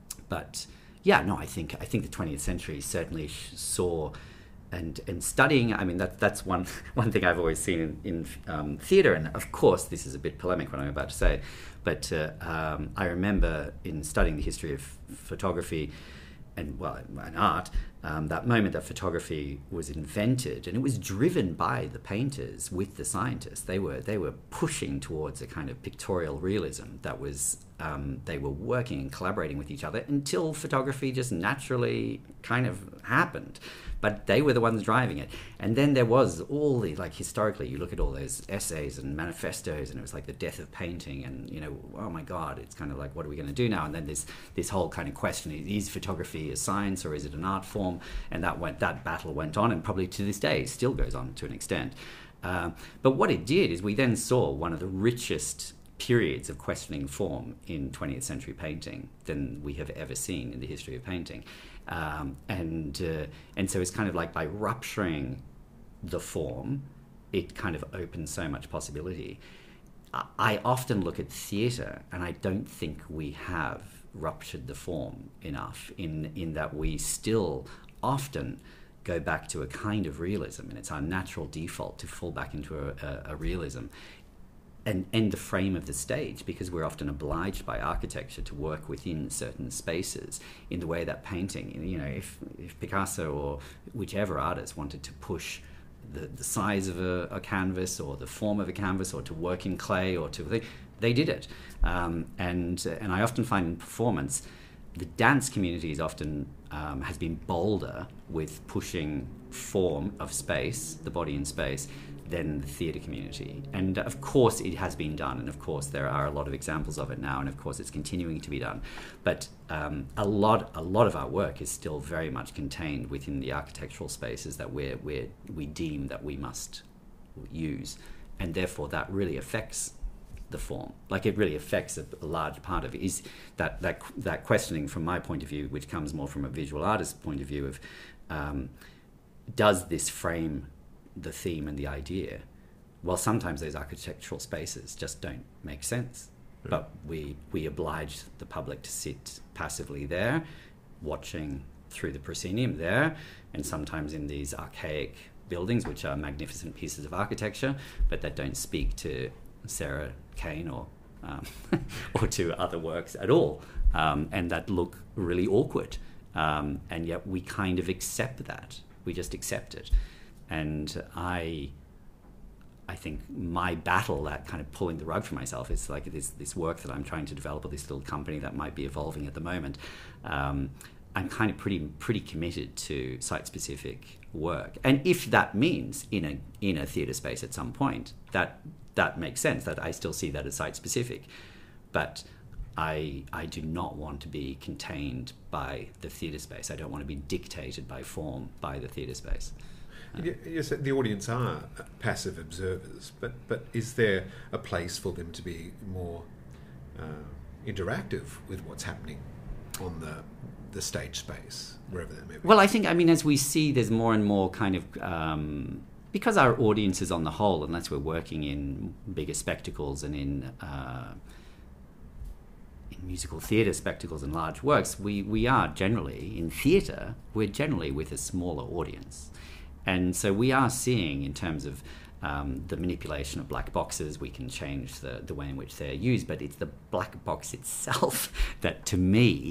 but yeah, no, I think I think the twentieth century certainly saw. And and studying, I mean, that that's one one thing I've always seen in, in um, theatre, and of course this is a bit polemic what I'm about to say, but uh, um, I remember in studying the history of photography and, well, and art, um, that moment that photography was invented, and it was driven by the painters with the scientists. They were they were pushing towards a kind of pictorial realism that was, um, they were working and collaborating with each other until photography just naturally kind of happened. But they were the ones driving it. And then there was all the, like, historically, you look at all those essays and manifestos, and it was like the death of painting, and, you know, oh my God, it's kind of like, what are we going to do now? And then there's this whole kind of question, is photography a science or is it an art form? And that went, that battle went on, and probably to this day still goes on to an extent. Um, but what it did is we then saw one of the richest periods of questioning form in twentieth century painting than we have ever seen in the history of painting. Um, and uh, and so it's kind of like by rupturing the form, it kind of opens so much possibility. I, I often look at theatre, and I don't think we have ruptured the form enough, in, in that we still often go back to a kind of realism, and it's our natural default to fall back into a, a, a realism. And, and the frame of the stage, because we're often obliged by architecture to work within certain spaces in the way that painting, you know, if, if Picasso or whichever artist wanted to push the, the size of a, a canvas or the form of a canvas, or to work in clay, or to, they, they did it. Um, and, and I often find in performance, the dance community is often um, has been bolder with pushing form of space, the body in space, than the theatre community. And of course it has been done, and of course there are a lot of examples of it now, and of course it's continuing to be done. But um, a lot a lot of our work is still very much contained within the architectural spaces that we're, we're, we deem that we must use, and therefore that really affects the form. Like, it really affects a, a large part of it, is that, that, that questioning from my point of view, which comes more from a visual artist's point of view of, um, does this frame the theme and the idea? Well, sometimes those architectural spaces just don't make sense. Yeah. But we we oblige the public to sit passively there, watching through the proscenium there, and sometimes in these archaic buildings, which are magnificent pieces of architecture, but that don't speak to Sarah Kane or um, or to other works at all, um, and that look really awkward. Um, and yet we kind of accept that. We just accept it. And I I think my battle, that kind of pulling the rug for myself, is like this this work that I'm trying to develop, or this little company that might be evolving at the moment. Um, I'm kind of pretty pretty committed to site-specific work. And if that means in a in a theatre space at some point, that that makes sense, that I still see that as site-specific. But I I do not want to be contained by the theatre space. I don't want to be dictated by form by the theatre space. Yes, the audience are passive observers, but, but is there a place for them to be more uh, interactive with what's happening on the the stage space, wherever that may be. Well, I think, I mean, as we see, there's more and more kind of, um, because our audiences on the whole, unless we're working in bigger spectacles and in uh, in musical theatre spectacles and large works, we, we are generally, in theatre, we're generally with a smaller audience. And so we are seeing, in terms of um, the manipulation of black boxes, we can change the, the way in which they're used, but it's the black box itself that, to me,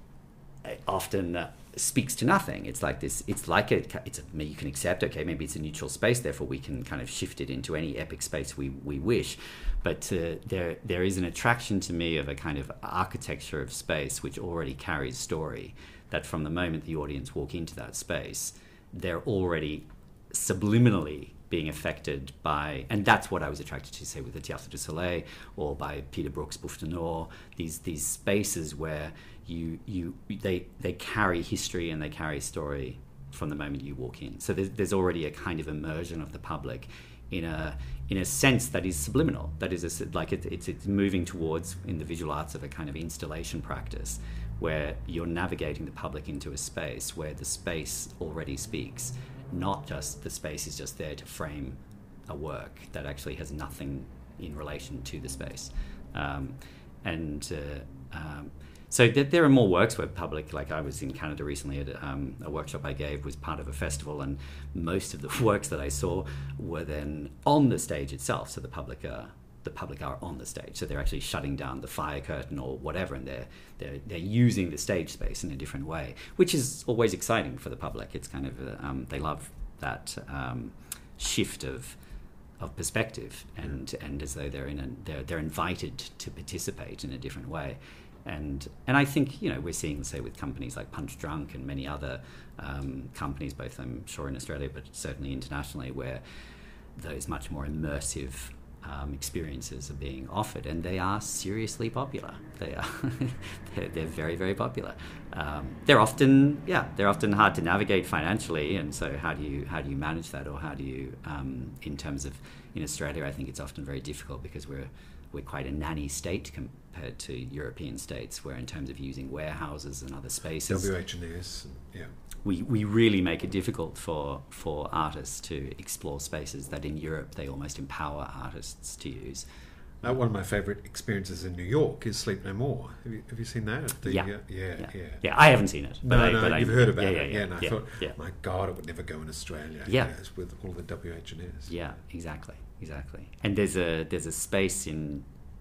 often uh, speaks to nothing. It's like this, it's like a, it's a, you can accept, okay, maybe it's a neutral space, therefore we can kind of shift it into any epic space we, we wish. But uh, there there is an attraction to me of a kind of architecture of space which already carries story, that from the moment the audience walk into that space, they're already subliminally being affected by, and that's what I was attracted to, say, with the Théâtre du Soleil or by Peter Brook's Bouffe du Nord, these these spaces where you you they they carry history and they carry story from the moment you walk in. So there's, there's already a kind of immersion of the public in a in a sense that is subliminal, that is a, like it, it's it's moving towards, in the visual arts, of a kind of installation practice where you're navigating the public into a space where the space already speaks, not just the space is just there to frame a work that actually has nothing in relation to the space. Um, and uh, um, so th- there are more works where public, like I was in Canada recently at um, a workshop I gave, was part of a festival, and most of the works that I saw were then on the stage itself, so the public are the public are on the stage, so they're actually shutting down the fire curtain or whatever, and they're they're they're using the stage space in a different way, which is always exciting for the public. It's kind of uh, um, they love that um, shift of of perspective, and and as though they're in a they're they're invited to participate in a different way. And and I think, you know, we're seeing, say, with companies like Punch Drunk and many other um, companies, both I'm sure in Australia, but certainly internationally, where those much more immersive um, experiences are being offered, and they are seriously popular. They are they're, they're very, very popular. Um, they're often yeah they're often hard to navigate financially, and so how do you how do you manage that, or how do you um, in terms of, in Australia, I think it's often very difficult because we're we're quite a nanny state compared to European states, where in terms of using warehouses and other spaces, W H and S, yeah, we, we really make it difficult for, for artists to explore spaces that in Europe they almost empower artists to use. Uh, one of my favourite experiences in New York is Sleep No More. Have you, have you seen that? The, yeah. Uh, yeah, yeah, yeah, yeah. I haven't seen it. But no, I, no, but you've I, heard about yeah, it. Yeah, yeah, yeah, and I yeah, thought, yeah. my God, it would never go in Australia. Yeah, you know, with all the W H and S. Yeah, exactly, exactly. And there's a there's a space in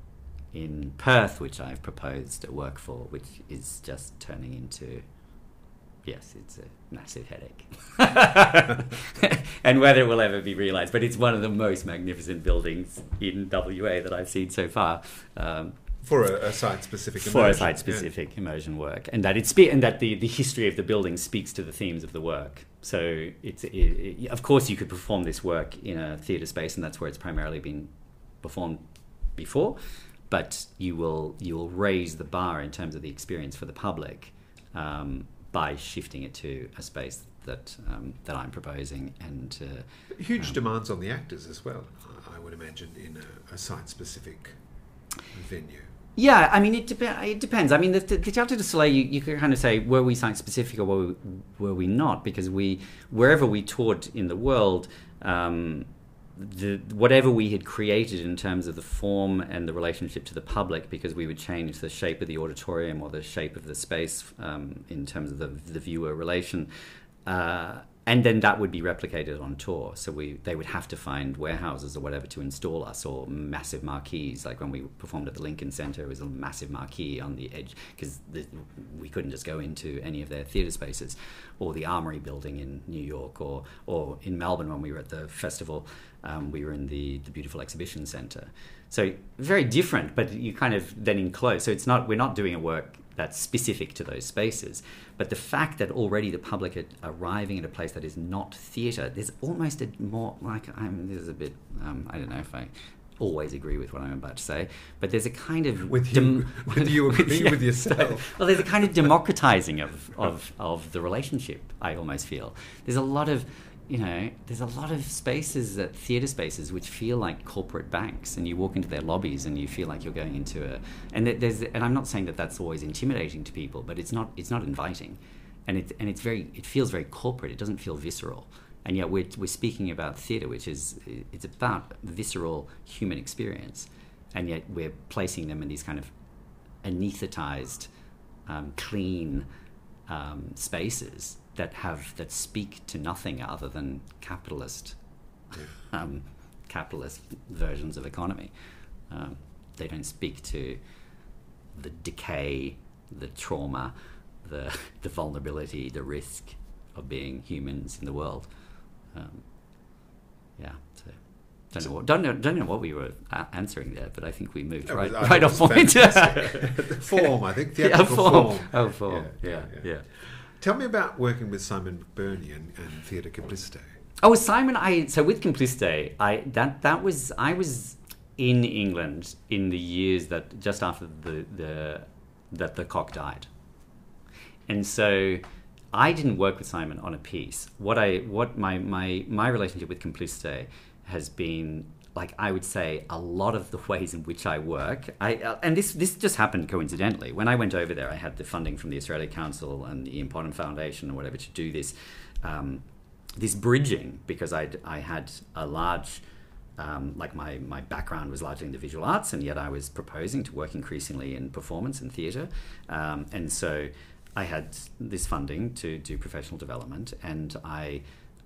in Perth which I've proposed a work for, which is just turning into, yes, it's a massive headache. And whether it will ever be realised, but it's one of the most magnificent buildings in W A that I've seen so far. Um, for a, a site-specific immersion. For a site-specific yeah. immersion work, and that it's spe- and that the, the history of the building speaks to the themes of the work. So it's it, it, of course you could perform this work in a theatre space, and that's where it's primarily been performed before. But you will you will raise the bar in terms of the experience for the public um, by shifting it to a space that um, that I'm proposing, and uh, huge um, demands on the actors as well, I would imagine, in a, a site-specific venue. Yeah, I mean, it, dep- it depends. I mean, the, the, the Théâtre du Soleil, you, you could kind of say, were we site-specific or were we, were we not? Because we, wherever we toured in the world, um, the whatever we had created in terms of the form and the relationship to the public, because we would change the shape of the auditorium or the shape of the space um, in terms of the, the viewer relation, uh, and then that would be replicated on tour. So we they would have to find warehouses or whatever to install us, or massive marquees. Like when we performed at the Lincoln Center, it was a massive marquee on the edge because we couldn't just go into any of their theatre spaces, or the Armory building in New York, or or in Melbourne when we were at the festival, um, we were in the, the beautiful exhibition center. So very different, but you kind of then enclose. So it's not we're not doing a work that's specific to those spaces, but the fact that already the public are arriving at a place that is not theatre, there's almost a more like I'm. This is a bit. Um, I don't know if I always agree with what I'm about to say, but there's a kind of with you, dem- with you agree with, with yourself. Well, there's a kind of democratizing of, of of the relationship. I almost feel there's a lot of you know, there's a lot of spaces, uh, theatre spaces, which feel like corporate banks, and you walk into their lobbies and you feel like you're going into a, and there's, and I'm not saying that that's always intimidating to people, but it's not, it's not inviting, and it's, and it's very, it feels very corporate. It doesn't feel visceral, and yet we're we're speaking about theatre, which is, it's about visceral human experience, and yet we're placing them in these kind of anesthetized, um, clean um, spaces that have that speak to nothing other than capitalist um, capitalist versions of economy. Um, they don't speak to the decay, the trauma, the the vulnerability, the risk of being humans in the world. Um, yeah, so don't know what don't know don't know what we were a- answering there, but I think we moved It right was- I right think off it was point. fantastic. Form, I think, Yeah, theatrical form. form. Oh, form. Yeah, Yeah, yeah, yeah. Tell me about working with Simon McBurney and, and Theatre Complicité. Oh, Simon, I so with Complicité, I that that was I was in England in the years that just after the the that the cock died, and so I didn't work with Simon on a piece. What I what my my my relationship with Complicité has been, like, I would say a lot of the ways in which I work, I uh, and this this just happened coincidentally. When I went over there, I had the funding from the Australia Council and the Ian Potton Foundation or whatever to do this um, this bridging, because I I had a large um, like my my background was largely in the visual arts, and yet I was proposing to work increasingly in performance and theatre, um, and so I had this funding to do professional development, and I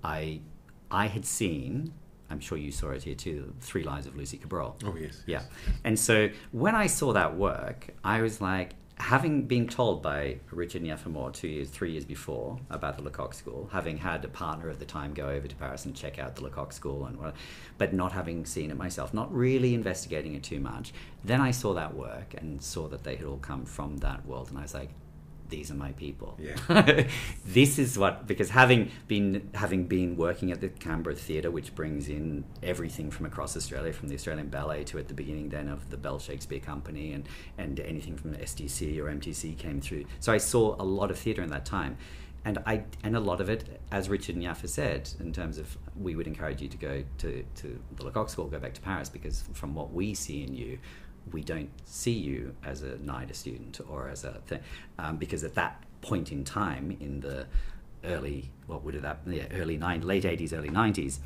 I I had seen, I'm sure you saw it here too, Three Lives of Lucy Cabral. Oh, yes. Yeah. yes. And so when I saw that work, I was like, having been told by Richard Niafamore two years, three years before about the Lecoq School, having had a partner at the time go over to Paris and check out the Lecoq School, and what, but not having seen it myself, not really investigating it too much, then I saw that work and saw that they had all come from that world, and I was like, these are my people. Yeah. This is what, because having been having been working at the Canberra Theatre, which brings in everything from across Australia, from the Australian Ballet to at the beginning then of the Bell Shakespeare Company, and, and anything from the S T C or M T C came through. So I saw a lot of theatre in that time. And I and a lot of it, as Richard Niafa said, in terms of, we would encourage you to go to, to the Lecoq School, go back to Paris, because from what we see in you, we don't see you as a NIDA student or as a thing, um, because at that point in time in the early, what would it have, yeah, early nine, late eighties, early nineties,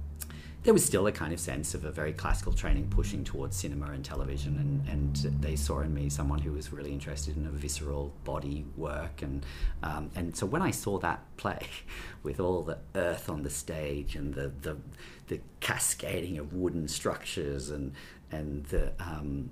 there was still a kind of sense of a very classical training pushing towards cinema and television, and, and they saw in me someone who was really interested in a visceral body work, and um, and so when I saw that play with all the earth on the stage and the the, the cascading of wooden structures and and the um,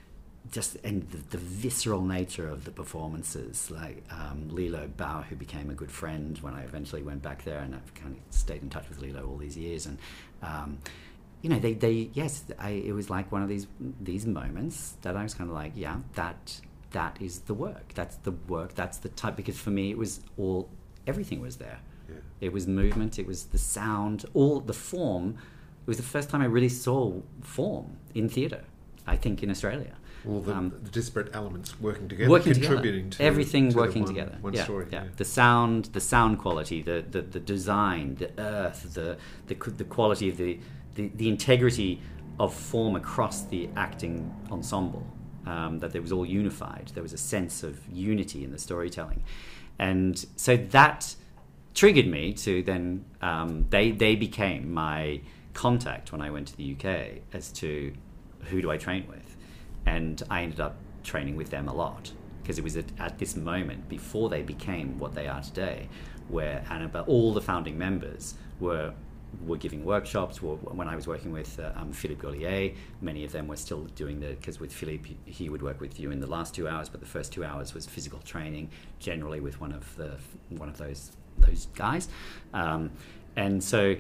just and the, the visceral nature of the performances, like um, Lilo Bao, who became a good friend when I eventually went back there, and I've kind of stayed in touch with Lilo all these years, and um, you know, they, they yes, I, it was like one of these these moments that I was kind of like, yeah, that that is the work, that's the work, that's the type, because for me it was all, everything was there. Yeah. It was movement, it was the sound, all the form. It was the first time I really saw form in theatre, I think, in Australia. All the, um, the disparate elements working together, working contributing together. to everything to working one, together. One yeah, story. Yeah. Yeah. The sound, the sound quality, the, the, the design, the earth, the the the quality of the the, the integrity of form across the acting ensemble. Um, that there was all unified. There was a sense of unity in the storytelling, and so that triggered me to then. Um, they they became my contact when I went to the U K as to who do I train with, and I ended up training with them a lot, because it was at, at this moment before they became what they are today, where Annabelle, all the founding members were were giving workshops. Were, when I was working with uh, um, Philippe Gollier, many of them were still doing the, because with Philippe he would work with you in the last two hours, but the first two hours was physical training, generally with one of the one of those those guys, um, and so.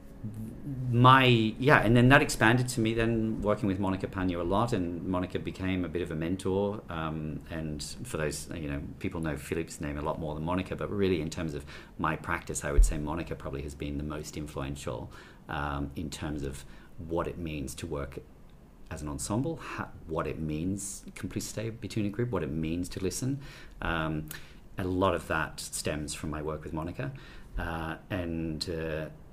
My yeah, and then that expanded to me then working with Monica Pagno a lot, and Monica became a bit of a mentor. Um, and for those, you know, people know Philippe's name a lot more than Monica, but really in terms of my practice, I would say Monica probably has been the most influential um, in terms of what it means to work as an ensemble, how, what it means complicité between a group, what it means to listen. Um, a lot of that stems from my work with Monica, uh, and. Uh,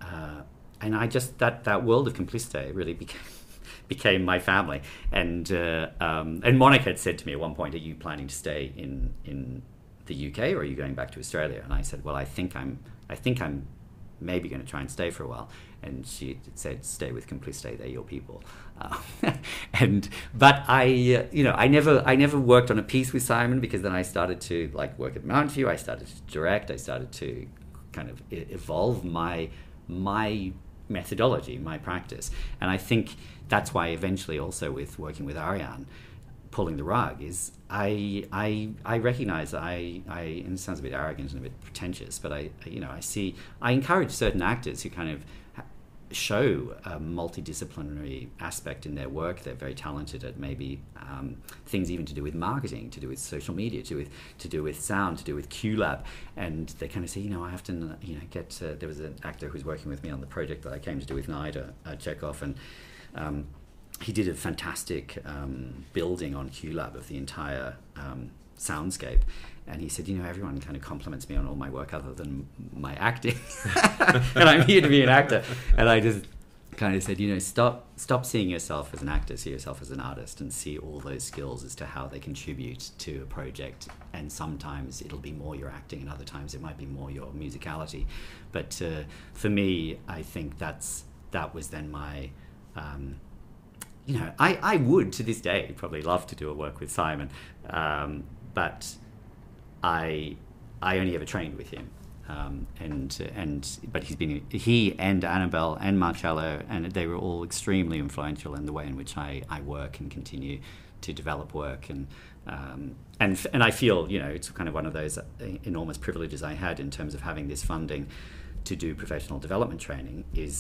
uh, and I just that that world of Complicité really became became my family. And uh, um, and Monica had said to me at one point, "Are you planning to stay in in the U K, or are you going back to Australia?" And I said, "Well, I think I'm I think I'm maybe going to try and stay for a while." And she said, "Stay with Complicité; they're your people." Uh, and but I, uh, you know, I never I never worked on a piece with Simon, because then I started to like work at Mountain View. I started to direct. I started to kind of e- evolve my my methodology, my practice, and I think that's why eventually also with working with Ariane, pulling the rug is I I I recognize I I and it sounds a bit arrogant and a bit pretentious, but I you know I see I encourage certain actors who kind of show a multidisciplinary aspect in their work. They're very talented at maybe um, things even to do with marketing, to do with social media, to do with to do with sound, to do with QLab, and they kind of say, you know, I have to, you know, get. Uh, there was an actor who was working with me on the project that I came to do with Nida uh, Chekhov, and um, he did a fantastic um, building on QLab of the entire um, soundscape. And he said, you know, everyone kind of compliments me on all my work other than my acting. And I'm here to be an actor. And I just kind of said, you know, stop stop seeing yourself as an actor, see yourself as an artist, and see all those skills as to how they contribute to a project. And sometimes it'll be more your acting, and other times it might be more your musicality. But uh, for me, I think that's that was then my... Um, you know, I, I would, to this day, probably love to do a work with Simon. Um, but... I I only ever trained with him, um, and and but he's been he and Annabelle and Marcello, and they were all extremely influential in the way in which I, I work and continue to develop work, and um, and and I feel, you know, it's kind of one of those enormous privileges I had in terms of having this funding to do professional development training. Is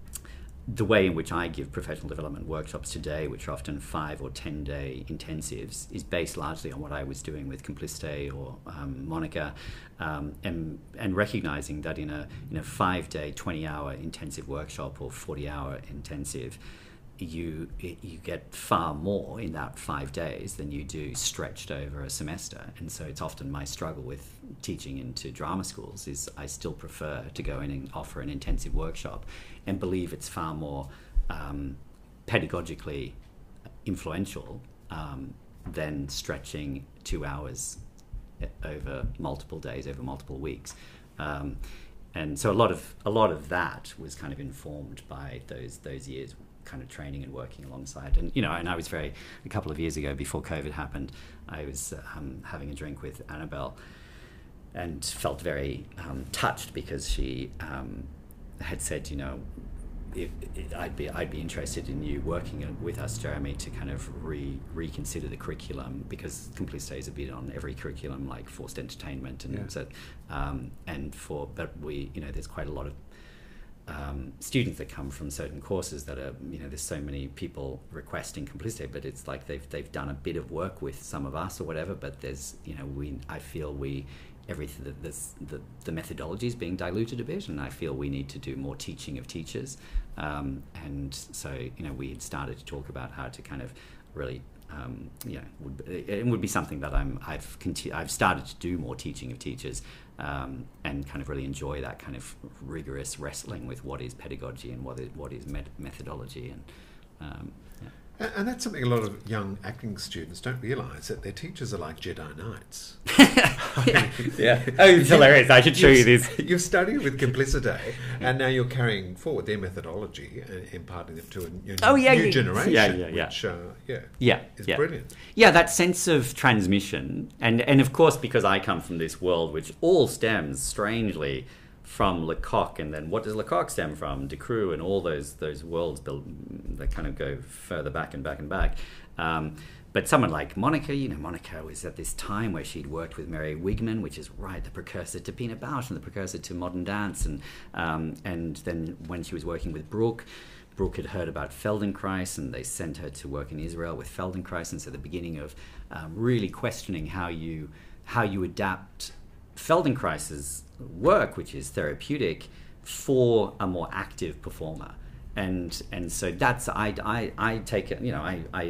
the way in which I give professional development workshops today, which are often five or ten day intensives, is based largely on what I was doing with Complicité or um, Monica, um, and and recognizing that in a in a five day, twenty hour intensive workshop or forty hour intensive, you you get far more in that five days than you do stretched over a semester. And so it's often my struggle with teaching into drama schools is I still prefer to go in and offer an intensive workshop, and believe it's far more um, pedagogically influential um, than stretching two hours over multiple days, over multiple weeks. Um, and so a lot of a lot of that was kind of informed by those those years kind of training and working alongside. And, you know, and I was very, a couple of years ago before COVID happened, I was um, having a drink with Annabelle and felt very um, touched because she um, had said, you know, if, if I'd be I'd be interested in you working with us, Jeremy, to kind of re reconsider the curriculum, because Complicité is a bit on every curriculum, like forced entertainment, and yeah. so um, and for but we you know there's quite a lot of um, students that come from certain courses that are, you know, there's so many people requesting Complicité, but it's like they've they've done a bit of work with some of us or whatever, but there's, you know, we I feel we everything this the the methodology is being diluted a bit, and I feel we need to do more teaching of teachers, um, and so, you know, we had started to talk about how to kind of really um, you know would, it would be something that I'm I've conti- I've started to do more teaching of teachers, um, and kind of really enjoy that kind of rigorous wrestling with what is pedagogy and what is what is met- methodology, and um, yeah. And that's something a lot of young acting students don't realise, that their teachers are like Jedi Knights. yeah. yeah. Oh, it's hilarious. I should show you this. You've studied with Complicité, and now you're carrying forward their methodology and imparting it to a new, oh, yeah, new yeah. generation, yeah, yeah, yeah. which uh, yeah, yeah, is yeah. brilliant. Yeah, that sense of transmission. And, and of course, because I come from this world which all stems, strangely, from Lecoq, and then what does Lecoq stem from? Decroux, and all those those worlds build, that kind of go further back and back and back. Um, but someone like Monica, you know, Monica was at this time where she'd worked with Mary Wigman, which is right, the precursor to Pina Bausch and the precursor to modern dance, and um, and then when she was working with Brooke, Brooke had heard about Feldenkrais, and they sent her to work in Israel with Feldenkrais, and so the beginning of um, really questioning how you how you adapt Feldenkrais's work, which is therapeutic, for a more active performer. And and so that's I I, I take it, you know, I, I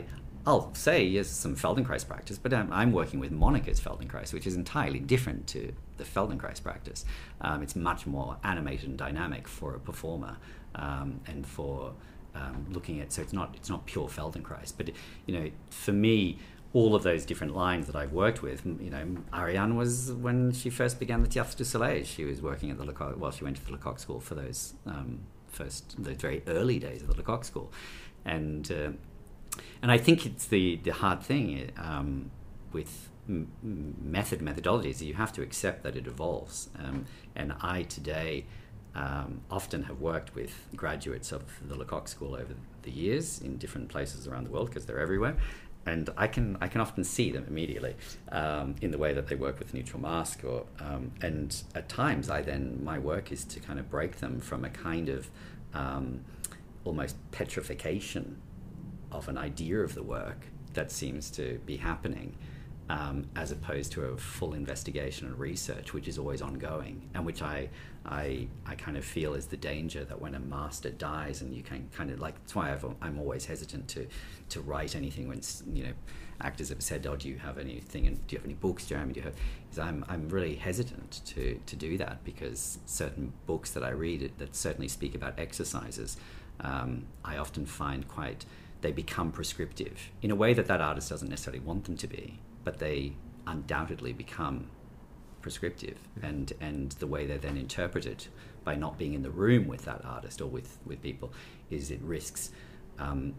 I'll say yes, some Feldenkrais practice, but I'm, I'm working with Monica's Feldenkrais, which is entirely different to the Feldenkrais practice. Um, it's much more animated and dynamic for a performer, um, and for um, looking at. So it's not it's not pure Feldenkrais, but you know, for me, all of those different lines that I've worked with, you know, Ariane was when she first began the Théâtre du Soleil. She was working at the Lecoq, well, she went to the Lecoq School for those um, first, those very early days of the Lecoq School, and uh, and I think it's the the hard thing um, with m- method methodologies that you have to accept that it evolves. Um, and I today um, often have worked with graduates of the Lecoq School over the years in different places around the world because they're everywhere. And I can I can often see them immediately um, in the way that they work with neutral mask, or um, and at times I then my work is to kind of break them from a kind of um, almost petrification of an idea of the work that seems to be happening, um, as opposed to a full investigation and research, which is always ongoing, and which I I I kind of feel is the danger that when a master dies, and you can kind of like that's why I've, I'm always hesitant to to write anything when, you know, actors have said, oh, do you have anything, and do you have any books, Jeremy? Do you have? Because I'm I'm really hesitant to to do that, because certain books that I read that certainly speak about exercises, um, I often find quite they become prescriptive in a way that that artist doesn't necessarily want them to be, but they undoubtedly become prescriptive, and and the way they're then interpreted by not being in the room with that artist or with with people is it risks um,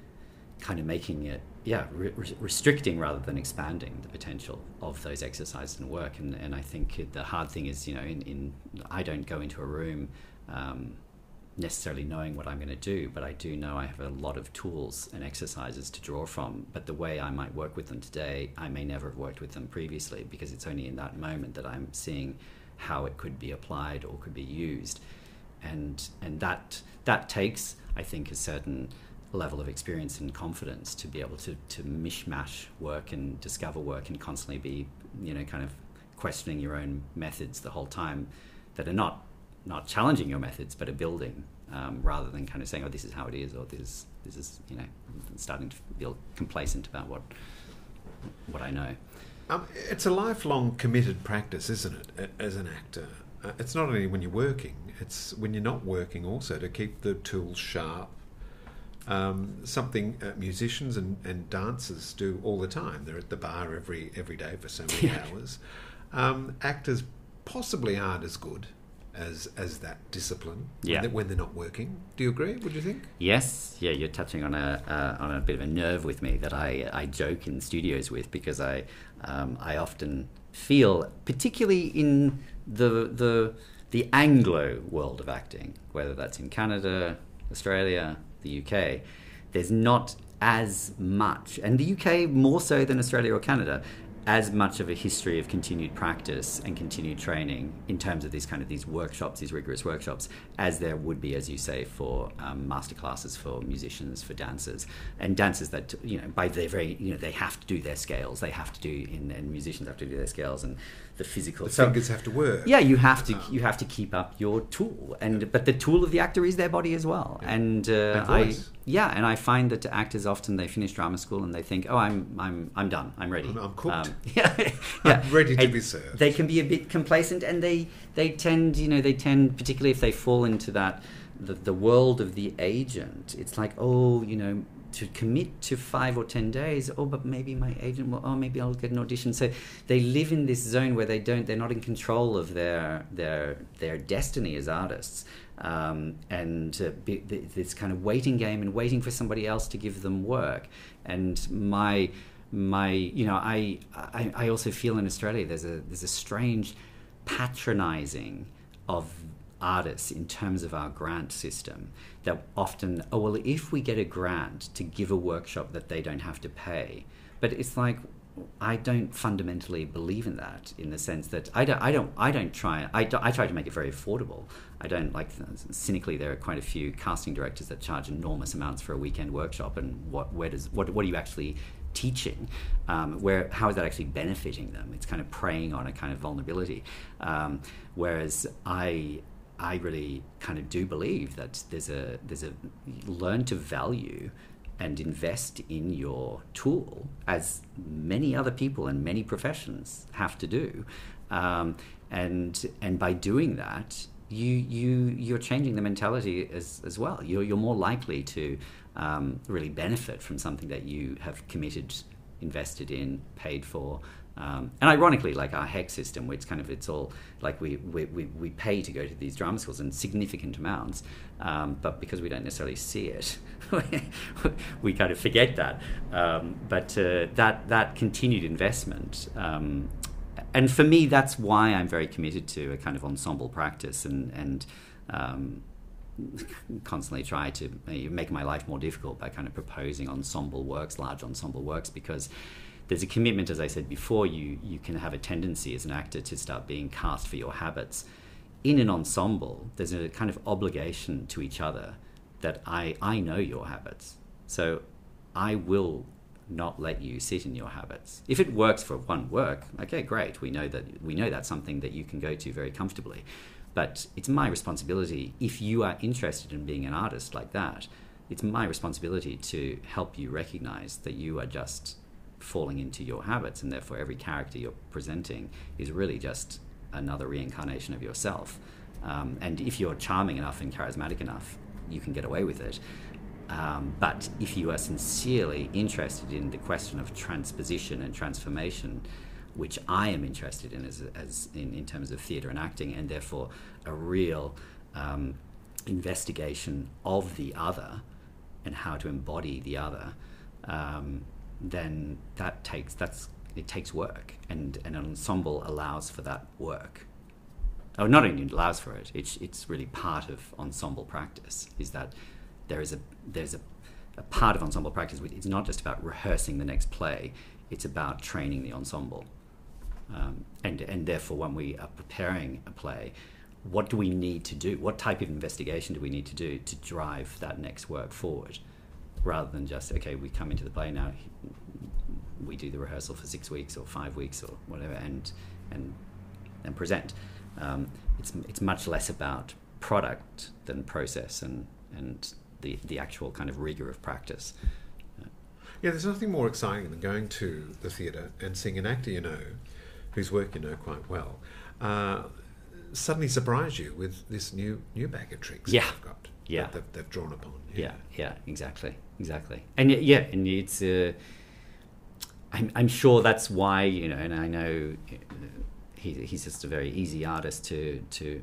kind of making it yeah re- restricting rather than expanding the potential of those exercises and work. And and I think the hard thing is, you know, in, in I don't go into a room um, necessarily knowing what I'm going to do, but I do know I have a lot of tools and exercises to draw from, but the way I might work with them today, I may never have worked with them previously, because it's only in that moment that I'm seeing how it could be applied or could be used. And and that that takes, I think, a certain level of experience and confidence to be able to, to mishmash work and discover work and constantly be, you know, kind of questioning your own methods the whole time, that are not not challenging your methods, but are building, um, rather than kind of saying, oh, this is how it is, or this this is, you know, starting to feel complacent about what what I know. Um, it's a lifelong committed practice, isn't it, as an actor? Uh, it's not only when you're working, it's when you're not working also, to keep the tools sharp. Um, something uh, musicians and, and dancers do all the time. They're at the bar every every day for so many hours. Um, actors possibly aren't as good as as that discipline yeah. when, they, when they're not working. Do you agree? What do you think? Yes, yeah, you're touching on a uh, on a bit of a nerve with me that I, I joke in studios with, because I um, I often feel, particularly in the the the Anglo world of acting, whether that's in Canada, Australia, the U K, there's not as much, and the U K more so than Australia or Canada, as much of a history of continued practice and continued training in terms of these kind of these workshops, these rigorous workshops, as there would be, as you say, for um, masterclasses for musicians, for dancers, and dancers that, you know, by their very, you know, they have to do their scales, they have to do, in, and musicians have to do their scales, and the physical. The fingers so, have to work. Yeah, you have to, you have to keep up your tool, and but the tool of the actor is their body as well, yeah. and, uh, and I. Yeah, and I find that actors often, they finish drama school and they think, oh, I'm I'm I'm done, I'm ready. I'm, I'm cooked. Um, yeah, yeah. I'm ready to and be served. They can be a bit complacent, and they, they tend, you know, they tend, particularly if they fall into that, the, the world of the agent, it's like, oh, you know, to commit to five or ten days, oh, but maybe my agent will, oh, maybe I'll get an audition. So they live in this zone where they don't, they're not in control of their their their destiny as artists. Um, and uh, be, this kind of waiting game and waiting for somebody else to give them work. And my my you know I, I I also feel in Australia there's a there's a strange patronizing of artists in terms of our grant system, that often, oh well, if we get a grant to give a workshop that they don't have to pay, but it's like, I don't fundamentally believe in that, in the sense that I don't, I don't, I don't try, I, I try to make it very affordable. I don't like, cynically, there are quite a few casting directors that charge enormous amounts for a weekend workshop, and what, where does, what, what are you actually teaching? Um, where, how is that actually benefiting them? It's kind of preying on a kind of vulnerability. Um, whereas I, I really kind of do believe that there's a, there's a, learn to value and invest in your tool, as many other people and many professions have to do. Um, and and by doing that, you you you're changing the mentality as as well. You're you're more likely to um, really benefit from something that you have committed, invested in, paid for. Um, and ironically, like our HEC system, which kind of it's all like we, we, we, we pay to go to these drama schools in significant amounts, um, but because we don't necessarily see it, we kind of forget that. Um, but uh, that that continued investment, um, and for me, that's why I'm very committed to a kind of ensemble practice, and and um, constantly try to make my life more difficult by kind of proposing ensemble works, large ensemble works, because there's a commitment, as I said before, you, you can have a tendency as an actor to start being cast for your habits. In an ensemble, there's a kind of obligation to each other that I, I know your habits. So I will not let you sit in your habits. If it works for one work, okay, great. We know that we know that's something that you can go to very comfortably. But it's my responsibility, if you are interested in being an artist like that, it's my responsibility to help you recognize that you are just falling into your habits, and therefore every character you're presenting is really just another reincarnation of yourself. Um, and if you're charming enough and charismatic enough, you can get away with it. Um, but if you are sincerely interested in the question of transposition and transformation, which I am interested in as, as in, in terms of theatre and acting, and therefore a real um, investigation of the other and how to embody the other, um, then that takes that's it takes work, and, and an ensemble allows for that work. Oh, not only allows for it, it's it's really part of ensemble practice. Is that there is a there's a, a part of ensemble practice which it's not just about rehearsing the next play, it's about training the ensemble. Um, and and therefore, when we are preparing a play, what do we need to do? What type of investigation do we need to do to drive that next work forward? Rather than just, okay, we come into the play now, we do the rehearsal for six weeks or five weeks or whatever, and and and present. Um, it's it's much less about product than process and and the the actual kind of rigor of practice. Yeah, there's nothing more exciting than going to the theatre and seeing an actor you know, whose work you know quite well, uh, suddenly surprise you with this new new bag of tricks yeah. they've got. Yeah, that they've, they've drawn upon. Yeah, yeah, yeah exactly, exactly. And yeah, and it's. Uh, I'm, I'm sure that's why, you know, and I know he, he's just a very easy artist to to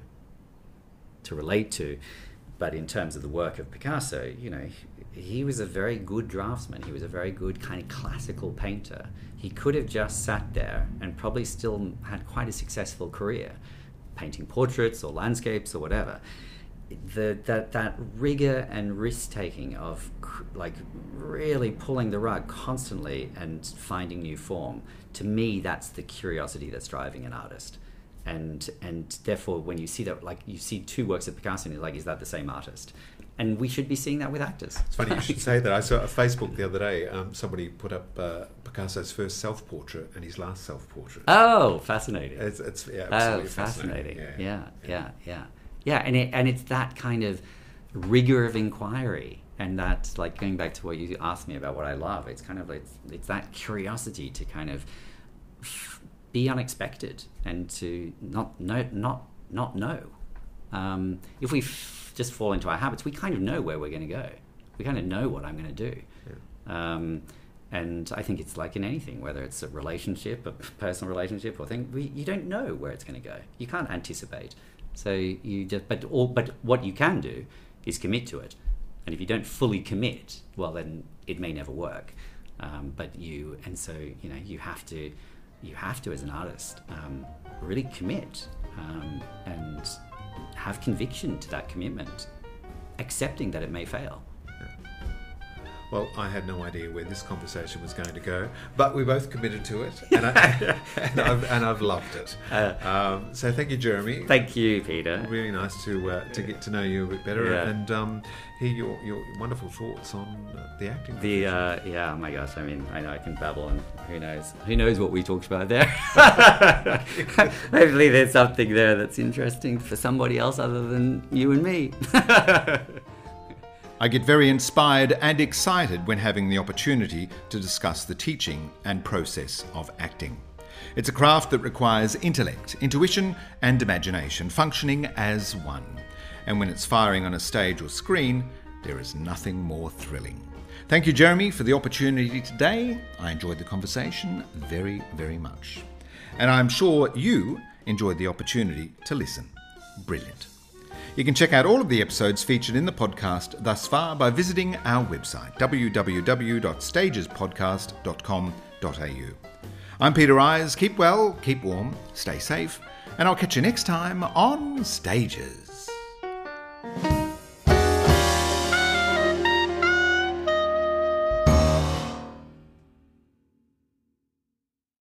to relate to, but in terms of the work of Picasso, you know, he, he was a very good draftsman. He was a very good kind of classical painter. He could have just sat there and probably still had quite a successful career, painting portraits or landscapes or whatever. The, that that rigor and risk-taking of like really pulling the rug constantly and finding new form, to me that's the curiosity that's driving an artist. And and therefore when you see that, like you see two works of Picasso and you're like, is that the same artist? And we should be seeing that with actors. It's funny you should say that. I saw a Facebook the other day, um, somebody put up uh, Picasso's first self-portrait and his last self-portrait. Oh, fascinating. It's, it's yeah, absolutely oh, fascinating. fascinating. Yeah, yeah, yeah. yeah. Yeah, and it, and it's that kind of rigor of inquiry, and that's like going back to what you asked me about what I love. It's kind of like it's, it's that curiosity to kind of f- be unexpected and to not know, not not know. Um, if we f- just fall into our habits, we kind of know where we're going to go. We kind of know what I'm going to do. Yeah. Um, and I think it's like in anything, whether it's a relationship, a personal relationship, or thing, we, you don't know where it's going to go. You can't anticipate. So you just, but all, but what you can do is commit to it, and if you don't fully commit, well, then it may never work. Um, but you, and so you know, you have to, you have to, as an artist, um, really commit um, and have conviction to that commitment, accepting that it may fail. Well, I had no idea where this conversation was going to go, but we both committed to it, and, I, and, I've, and I've loved it. Uh, um, so thank you, Jeremy. Thank you, Peter. Really nice to uh, to get to know you a bit better yeah. and um, hear your, your wonderful thoughts on uh, the acting. The uh, yeah, oh my gosh! I mean, I know I can babble, and who knows? Who knows what we talked about there? Hopefully, there's something there that's interesting for somebody else other than you and me. I get very inspired and excited when having the opportunity to discuss the teaching and process of acting. It's a craft that requires intellect, intuition, and imagination functioning as one. And when it's firing on a stage or screen, there is nothing more thrilling. Thank you, Jeremy, for the opportunity today. I enjoyed the conversation very, very much. And I'm sure you enjoyed the opportunity to listen. Brilliant. You can check out all of the episodes featured in the podcast thus far by visiting our website, w w w dot stages podcast dot com dot a u. I'm Peter Eyes. Keep well, keep warm, stay safe, and I'll catch you next time on Stages.